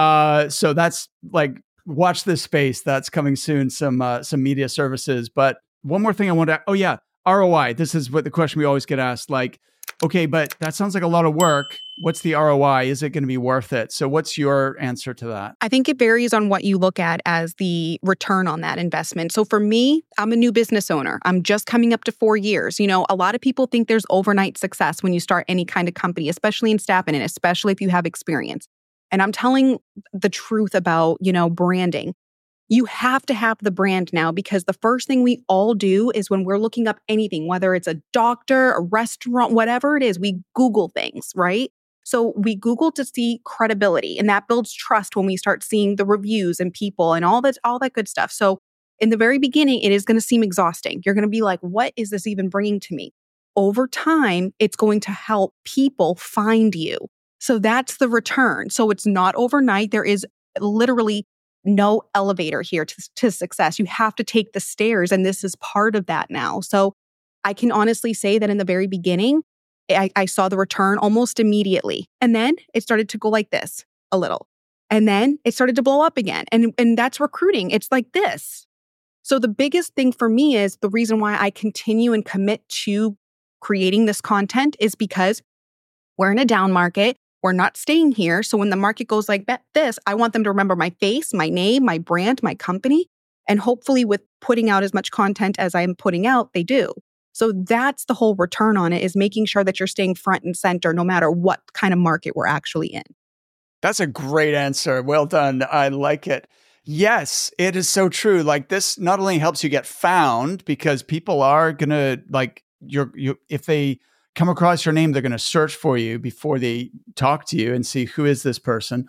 So that's like, watch this space. That's coming soon. Some media services. But one more thing I want to, ROI. This is what the question we always get asked. Like, okay, but that sounds like a lot of work. What's the ROI? Is it going to be worth it? So what's your answer to that? I think it varies on what you look at as the return on that investment. So for me, I'm a new business owner. I'm just coming up to 4 years. A lot of people think there's overnight success when you start any kind of company, especially in staffing and especially if you have experience. And I'm telling the truth about, branding. You have to have the brand now, because the first thing we all do is when we're looking up anything, whether it's a doctor, a restaurant, whatever it is, we Google things, right? So we Google to see credibility, and that builds trust when we start seeing the reviews and people and all that good stuff. So in the very beginning, it is going to seem exhausting. You're going to be like, what is this even bringing to me? Over time, it's going to help people find you. So that's the return. So it's not overnight. There is literally no elevator here to success. You have to take the stairs, and this is part of that now. So I can honestly say that in the very beginning, I saw the return almost immediately. And then it started to go like this a little. And then it started to blow up again. And that's recruiting. It's like this. So the biggest thing for me is the reason why I continue and commit to creating this content is because we're in a down market. we're not staying here. So when the market goes like this, I want them to remember my face, my name, my brand, my company. And hopefully with putting out as much content as I'm putting out, they do. So that's the whole return on it, is making sure that you're staying front and center no matter what kind of market we're actually in. That's a great answer. Well done. I like it. Yes, it is so true. Like, this not only helps you get found, because people are going to, like, if they come across your name, they're going to search for you before they talk to you and see who is this person.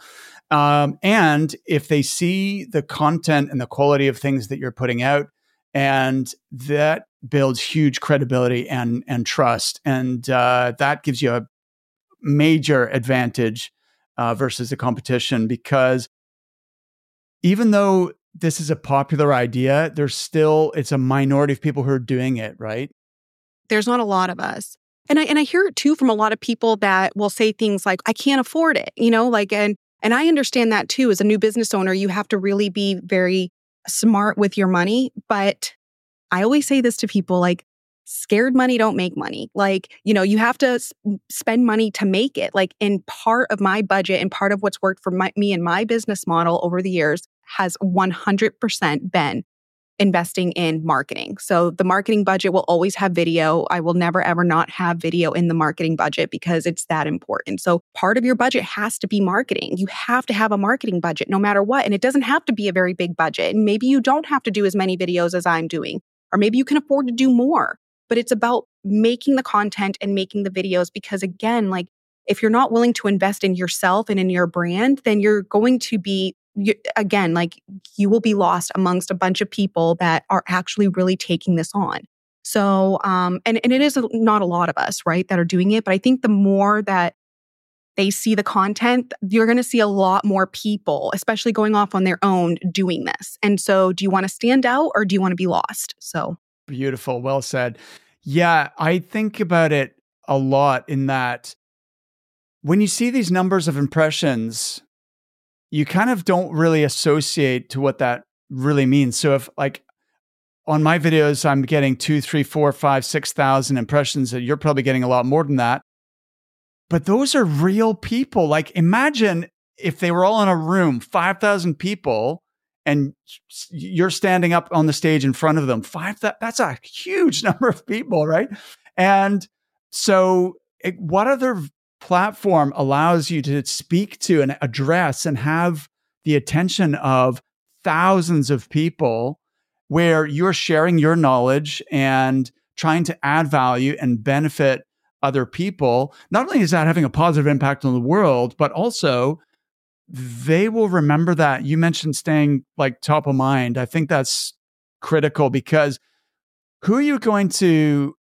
And if they see the content and the quality of things that you're putting out, and that builds huge credibility and trust. And that gives you a major advantage versus the competition, because even though this is a popular idea, it's a minority of people who are doing it, right? There's not a lot of us. And I hear it too from a lot of people that will say things like, I can't afford it, and I understand that too. As a new business owner, you have to really be very smart with your money. But I always say this to people, like, scared money don't make money. Like, you have to spend money to make it. Like, in part of my budget and part of what's worked for me and my business model over the years has 100% been investing in marketing. So the marketing budget will always have video. I will never, ever not have video in the marketing budget because it's that important. So part of your budget has to be marketing. You have to have a marketing budget no matter what. And it doesn't have to be a very big budget. And maybe you don't have to do as many videos as I'm doing, or maybe you can afford to do more. But it's about making the content and making the videos, because again, like, if you're not willing to invest in yourself and in your brand, then you're going to be, you will be lost amongst a bunch of people that are actually really taking this on. So, and it is not a lot of us, right, that are doing it. But I think the more that they see the content, you're going to see a lot more people, especially going off on their own, doing this. And so do you want to stand out or do you want to be lost? So beautiful. Well said. Yeah, I think about it a lot in that when you see these numbers of impressions, you kind of don't really associate to what that really means. So if, like, on my videos, I'm getting 2, 3, 4, 5, 6,000 impressions, you're probably getting a lot more than that. But those are real people. Like, imagine if they were all in a room, 5,000 people, and you're standing up on the stage in front of them. That's a huge number of people, right? And so what other platform allows you to speak to and address and have the attention of thousands of people, where you're sharing your knowledge and trying to add value and benefit other people? Not only is that having a positive impact on the world, but also they will remember that. You mentioned staying, like, top of mind. I think that's critical, because who are you going to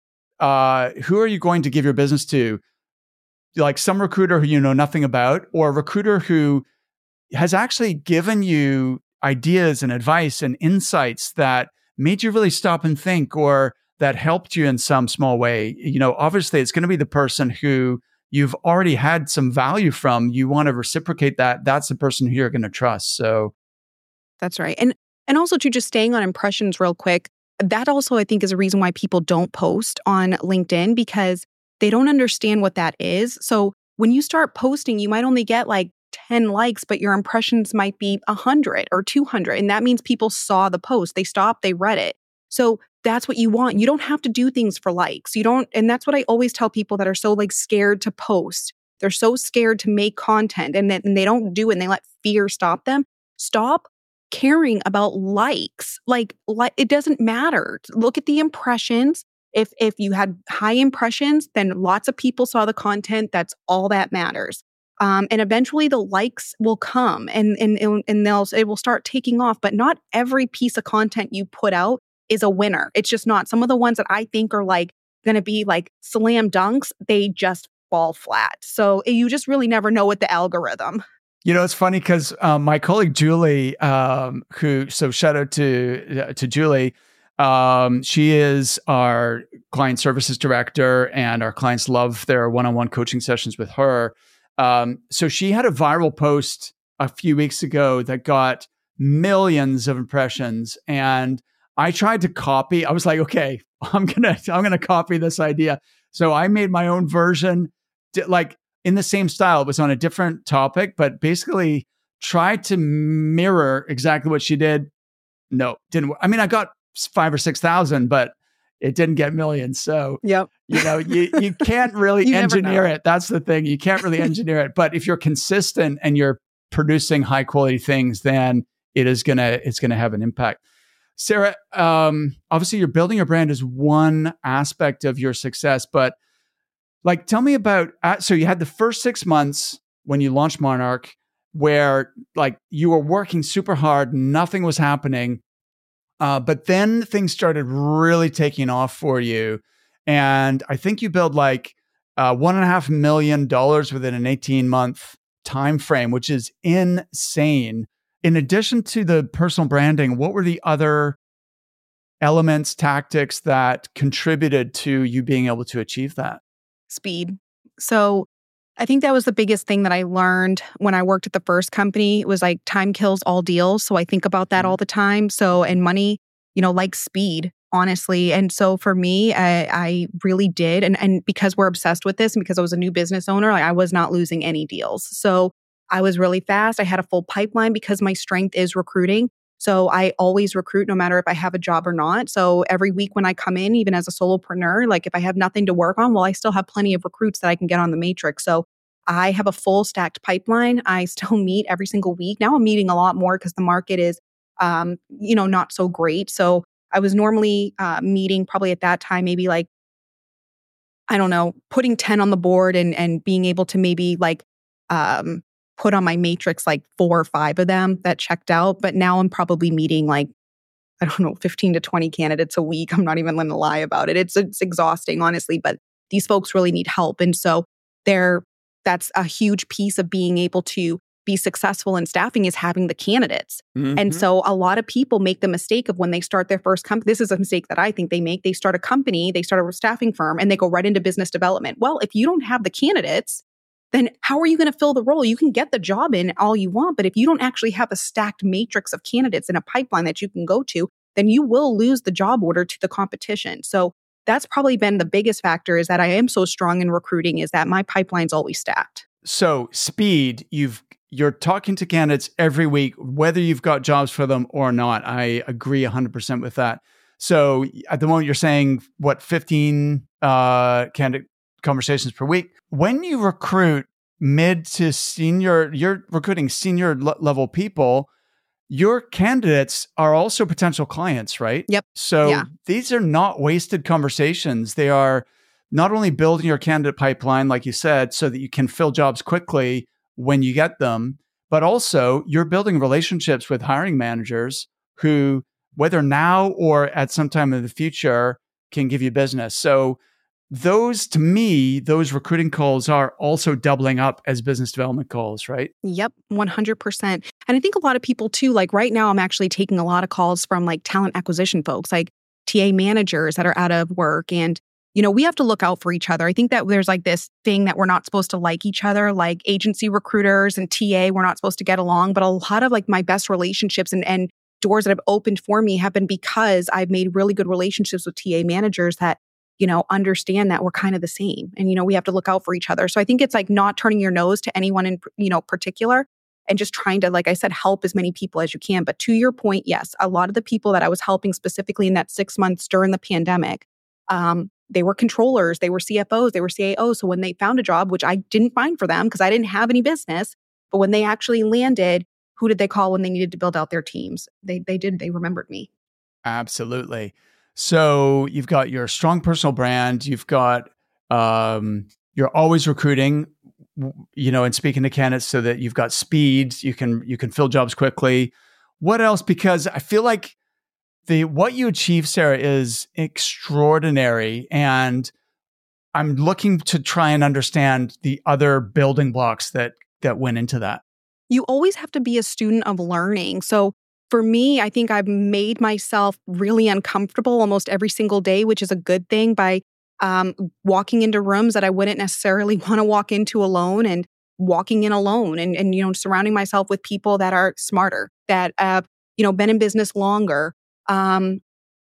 give your business to? Like, some recruiter who you know nothing about, or a recruiter who has actually given you ideas and advice and insights that made you really stop and think, or that helped you in some small way. Obviously it's going to be the person who you've already had some value from. You want to reciprocate that. That's the person who you're going to trust. So that's right. And also, to just staying on impressions real quick, that also I think is a reason why people don't post on LinkedIn, because they don't understand what that is. So when you start posting, you might only get like 10 likes, but your impressions might be 100 or 200. And that means people saw the post, they stopped, they read it. So that's what you want. You don't have to do things for likes. And that's what I always tell people that are so, like, scared to post. They're so scared to make content, and they don't do it, and they let fear stop them. Stop caring about likes. Like, it doesn't matter. Look at the impressions. If you had high impressions, then lots of people saw the content. That's all that matters. And eventually the likes will come, and it will start taking off. But not every piece of content you put out is a winner. It's just not. Some of the ones that I think are like going to be like slam dunks, they just fall flat. So you just really never know with the algorithm. It's funny because my colleague Julie, so shout out to Julie. She is our client services director, and our clients love their one-on-one coaching sessions with her. So she had a viral post a few weeks ago that got millions of impressions, and I tried to copy. I was like, okay, I'm gonna copy this idea. So I made my own version. Like, in the same style. It was on a different topic, but basically tried to mirror exactly what she did. No, didn't. I mean, I got 5,000 or 6,000, but it didn't get millions. So, Yep. you can't really You never engineer know. it. That's the thing. You can't really engineer it. But if you're consistent and you're producing high quality things, then it's gonna have an impact. Sarah, obviously you're building your brand is one aspect of your success, but like, tell me about, so you had the first 6 months when you launched Monarch where like you were working super hard, nothing was happening. But then things started really taking off for you. And I think you built like $1.5 million within an 18-month time frame, which is insane. In addition to the personal branding, what were the other elements, tactics that contributed to you being able to achieve that? Speed. So I think that was the biggest thing that I learned when I worked at the first company. It was like time kills all deals. So I think about that all the time. So, and money, like speed, honestly. And so for me, I really did. And because we're obsessed with this and because I was a new business owner, like I was not losing any deals. So I was really fast. I had a full pipeline because my strength is recruiting. So I always recruit no matter if I have a job or not. So every week when I come in, even as a solopreneur, like if I have nothing to work on, well, I still have plenty of recruits that I can get on the matrix. So I have a full stacked pipeline. I still meet every single week. Now I'm meeting a lot more because the market is, not so great. So I was normally meeting probably at that time, maybe like, I don't know, putting 10 on the board and being able to maybe like, put on my matrix like 4 or 5 of them that checked out. But now I'm probably meeting like, I don't know, 15 to 20 candidates a week. I'm not even going to lie about it. It's exhausting, honestly, but these folks really need help. And so that's a huge piece of being able to be successful in staffing is having the candidates. Mm-hmm. And so a lot of people make the mistake of when they start their first company. This is a mistake that I think they make. They start a company, they start a staffing firm, and they go right into business development. Well, if you don't have the candidates, then how are you going to fill the role? You can get the job in all you want, but if you don't actually have a stacked matrix of candidates in a pipeline that you can go to, then you will lose the job order to the competition. So that's probably been the biggest factor is that I am so strong in recruiting is that my pipeline's always stacked. So speed, you're talking to candidates every week, whether you've got jobs for them or not. I agree 100% with that. So at the moment you're saying, 15 candidate conversations per week. When you recruit mid to senior, you're recruiting senior level people, your candidates are also potential clients, right? Yep. So Yeah. These are not wasted conversations. They are not only building your candidate pipeline, like you said, so that you can fill jobs quickly when you get them, but also you're building relationships with hiring managers who, whether now or at some time in the future, can give you business. So those recruiting calls are also doubling up as business development calls, right? Yep, 100%. And I think a lot of people too, like right now, I'm actually taking a lot of calls from like talent acquisition folks, like TA managers that are out of work. And, we have to look out for each other. I think that there's like this thing that we're not supposed to like each other, like agency recruiters and TA, we're not supposed to get along. But a lot of like my best relationships and doors that have opened for me have been because I've made really good relationships with TA managers that understand that we're kind of the same and, we have to look out for each other. So I think it's like not turning your nose to anyone in, particular and just trying to, like I said, help as many people as you can. But to your point, yes, a lot of the people that I was helping specifically in that 6 months during the pandemic, they were controllers, they were CFOs, they were CAOs. So when they found a job, which I didn't find for them because I didn't have any business, but when they actually landed, who did they call when they needed to build out their teams? They remembered me. Absolutely. So you've got your strong personal brand. You've got you're always recruiting, and speaking to candidates so that you've got speed. You can fill jobs quickly. What else? Because I feel like what you achieve, Sarah, is extraordinary, and I'm looking to try and understand the other building blocks that went into that. You always have to be a student of learning. So for me, I think I've made myself really uncomfortable almost every single day, which is a good thing, by walking into rooms that I wouldn't necessarily want to walk into alone and walking in alone and surrounding myself with people that are smarter, that been in business longer,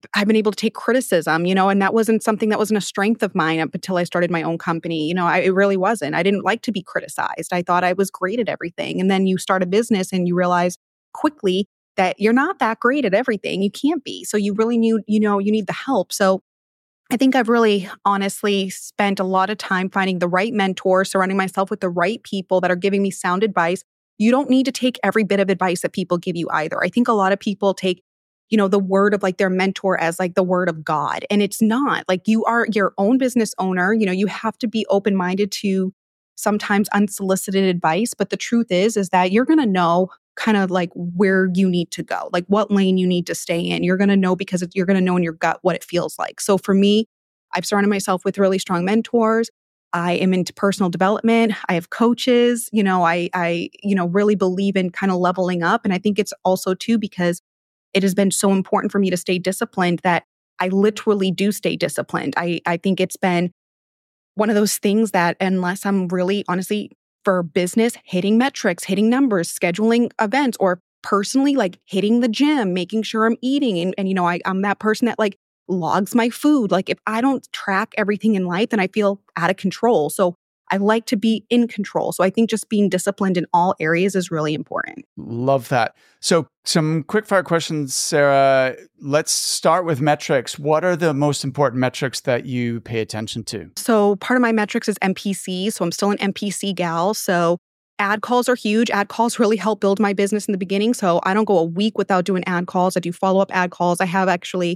I've been able to take criticism, and that wasn't something that wasn't a strength of mine up until I started my own company. It really wasn't. I didn't like to be criticized. I thought I was great at everything. And then you start a business and you realize quickly that you're not that great at everything. You can't be. So you really need, you need the help. So I think I've really honestly spent a lot of time finding the right mentor, surrounding myself with the right people that are giving me sound advice. You don't need to take every bit of advice that people give you either. I think a lot of people take, the word of like their mentor as like the word of God. And it's not. Like, you are your own business owner. You have to be open-minded to sometimes unsolicited advice. But the truth is that you're going to know kind of like where you need to go, like what lane you need to stay in. You're going to know because you're going to know in your gut what it feels like. So for me, I've surrounded myself with really strong mentors. I am into personal development. I have coaches. I really believe in kind of leveling up. And I think it's also too because it has been so important for me to stay disciplined that I literally do stay disciplined. I think it's been one of those things that unless I'm really honestly for business, hitting metrics, hitting numbers, scheduling events, or personally like hitting the gym, making sure I'm eating. And I'm that person that like logs my food. Like if I don't track everything in life, then I feel out of control. So I like to be in control. So I think just being disciplined in all areas is really important. Love that. So some quick fire questions, Sarah. Let's start with metrics. What are the most important metrics that you pay attention to? So part of my metrics is MPC. So I'm still an MPC gal. So ad calls are huge. Ad calls really help build my business in the beginning. So I don't go a week without doing ad calls. I do follow-up ad calls. I have actually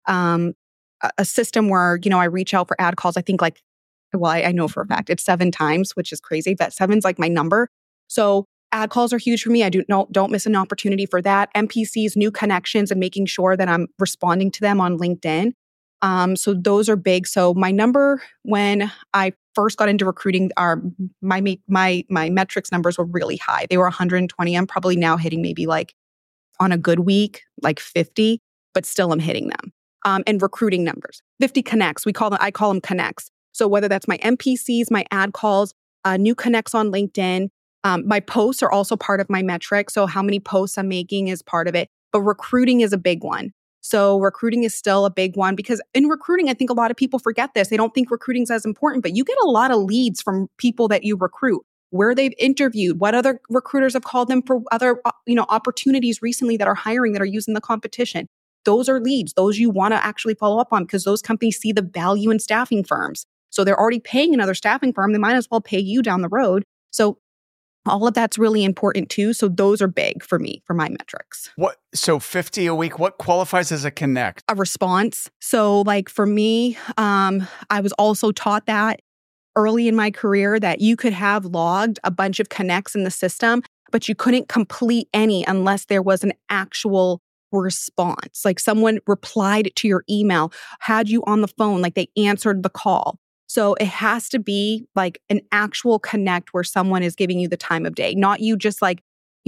a system where, I reach out for ad calls. I think I know for a fact it's 7 times, which is crazy. That 7's like my number. So ad calls are huge for me. I don't miss an opportunity for that. MPCs, new connections, and making sure that I'm responding to them on LinkedIn. So those are big. So my number when I first got into recruiting, my metrics numbers were really high. They were 120. I'm probably now hitting maybe like on a good week, like 50, but still I'm hitting them. And recruiting numbers, 50 connects. I call them connects. So whether that's my MPCs, my ad calls, new connects on LinkedIn, my posts are also part of my metric. So how many posts I'm making is part of it. But recruiting is a big one. So recruiting is still a big one because in recruiting, I think a lot of people forget this. They don't think recruiting is as important, but you get a lot of leads from people that you recruit, where they've interviewed, what other recruiters have called them for other opportunities recently that are hiring that are using the competition. Those are leads. Those you want to actually follow up on because those companies see the value in staffing firms. So they're already paying another staffing firm. They might as well pay you down the road. So all of that's really important too. So those are big for me, for my metrics. So 50 a week, what qualifies as a connect? A response. So like for me, I was also taught that early in my career that you could have logged a bunch of connects in the system, but you couldn't complete any unless there was an actual response. Like someone replied to your email, had you on the phone, like they answered the call. So it has to be like an actual connect where someone is giving you the time of day, not you just like,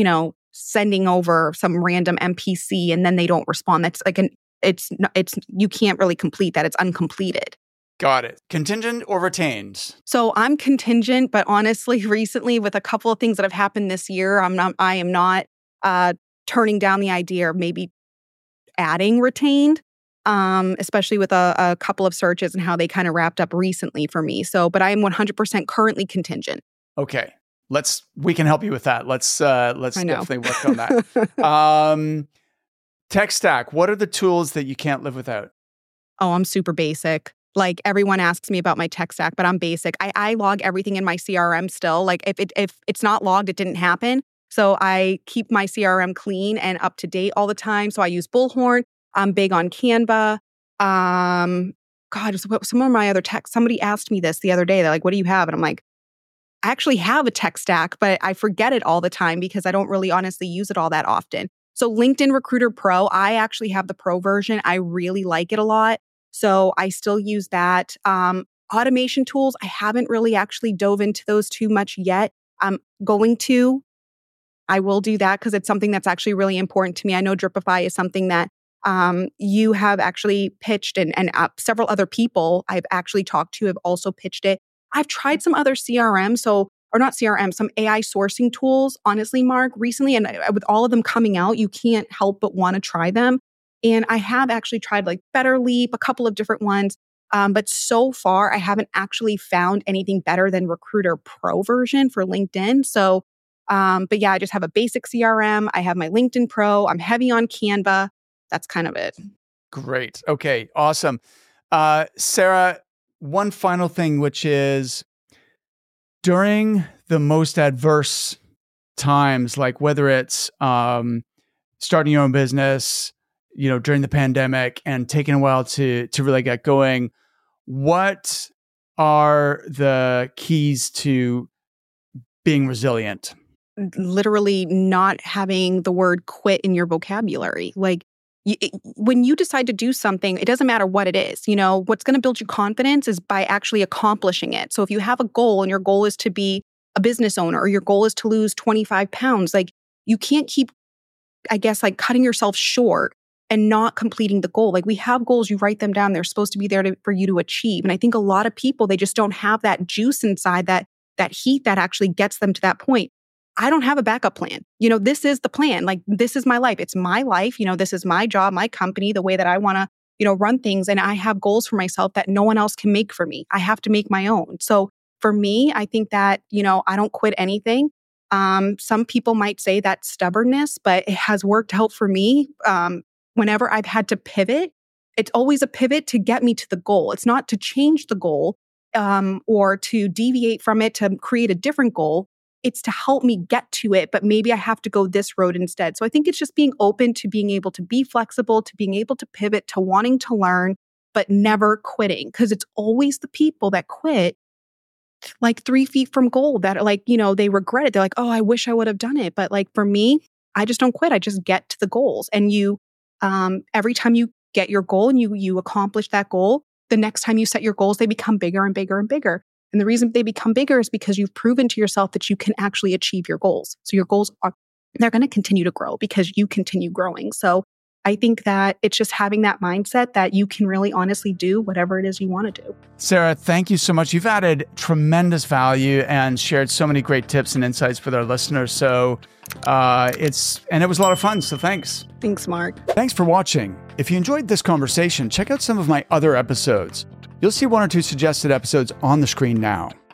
sending over some random MPC and then they don't respond. That's like you can't really complete that. It's uncompleted. Got it. Contingent or retained? So I'm contingent, but honestly, recently with a couple of things that have happened this year, I am not turning down the idea of maybe adding retained. Especially with a couple of searches and how they kind of wrapped up recently for me. So, but I am 100% currently contingent. Okay. We can help you with that. Let's definitely work on that. Tech stack. What are the tools that you can't live without? Oh, I'm super basic. Like everyone asks me about my tech stack, but I'm basic. I log everything in my CRM still. Like if it's not logged, it didn't happen. So I keep my CRM clean and up to date all the time. So I use Bullhorn. I'm big on Canva. Some of my other tech, somebody asked me this the other day. They're like, what do you have? And I'm like, I actually have a tech stack, but I forget it all the time because I don't really honestly use it all that often. So LinkedIn Recruiter Pro, I actually have the pro version. I really like it a lot. So I still use that. Automation tools, I haven't really actually dove into those too much yet. I'm going to. I will do that because it's something that's actually really important to me. I know Dripify is something that you have actually pitched and several other people I've actually talked to have also pitched it. I've tried some other CRM, some AI sourcing tools, honestly, Mark, recently. And with all of them coming out, you can't help but want to try them. And I have actually tried like Better Leap, a couple of different ones. But so far, I haven't actually found anything better than Recruiter Pro version for LinkedIn. So, but yeah, I just have a basic CRM. I have my LinkedIn Pro. I'm heavy on Canva. That's kind of it. Great. Okay. Awesome. Sarah, one final thing, which is during the most adverse times, like whether it's starting your own business, during the pandemic and taking a while to really get going, what are the keys to being resilient? Literally not having the word quit in your vocabulary. Like when you decide to do something, it doesn't matter what it is. What's going to build your confidence is by actually accomplishing it. So if you have a goal and your goal is to be a business owner or your goal is to lose 25 pounds, like you can't keep, I guess, like cutting yourself short and not completing the goal. Like we have goals, you write them down. They're supposed to be there for you to achieve. And I think a lot of people, they just don't have that juice inside, that heat that actually gets them to that point. I don't have a backup plan. This is the plan. Like this is my life. It's my life. This is my job, my company, the way that I want to, run things. And I have goals for myself that no one else can make for me. I have to make my own. So for me, I think that, I don't quit anything. Some people might say that's stubbornness, but it has worked out for me. Whenever I've had to pivot, it's always a pivot to get me to the goal. It's not to change the goal or to deviate from it to create a different goal. It's to help me get to it, but maybe I have to go this road instead. So I think it's just being open to being able to be flexible, to being able to pivot, to wanting to learn, but never quitting. Because it's always the people that quit like 3 feet from goal that are like, they regret it. They're like, oh, I wish I would have done it. But like for me, I just don't quit. I just get to the goals. And every time you get your goal and you accomplish that goal, the next time you set your goals, they become bigger and bigger and bigger. And the reason they become bigger is because you've proven to yourself that you can actually achieve your goals. So your goals they're going to continue to grow because you continue growing. So I think that it's just having that mindset that you can really honestly do whatever it is you want to do. Sarah, thank you so much. You've added tremendous value and shared so many great tips and insights with our listeners. So it was a lot of fun. So thanks. Thanks, Mark. Thanks for watching. If you enjoyed this conversation, check out some of my other episodes. You'll see 1 or 2 suggested episodes on the screen now.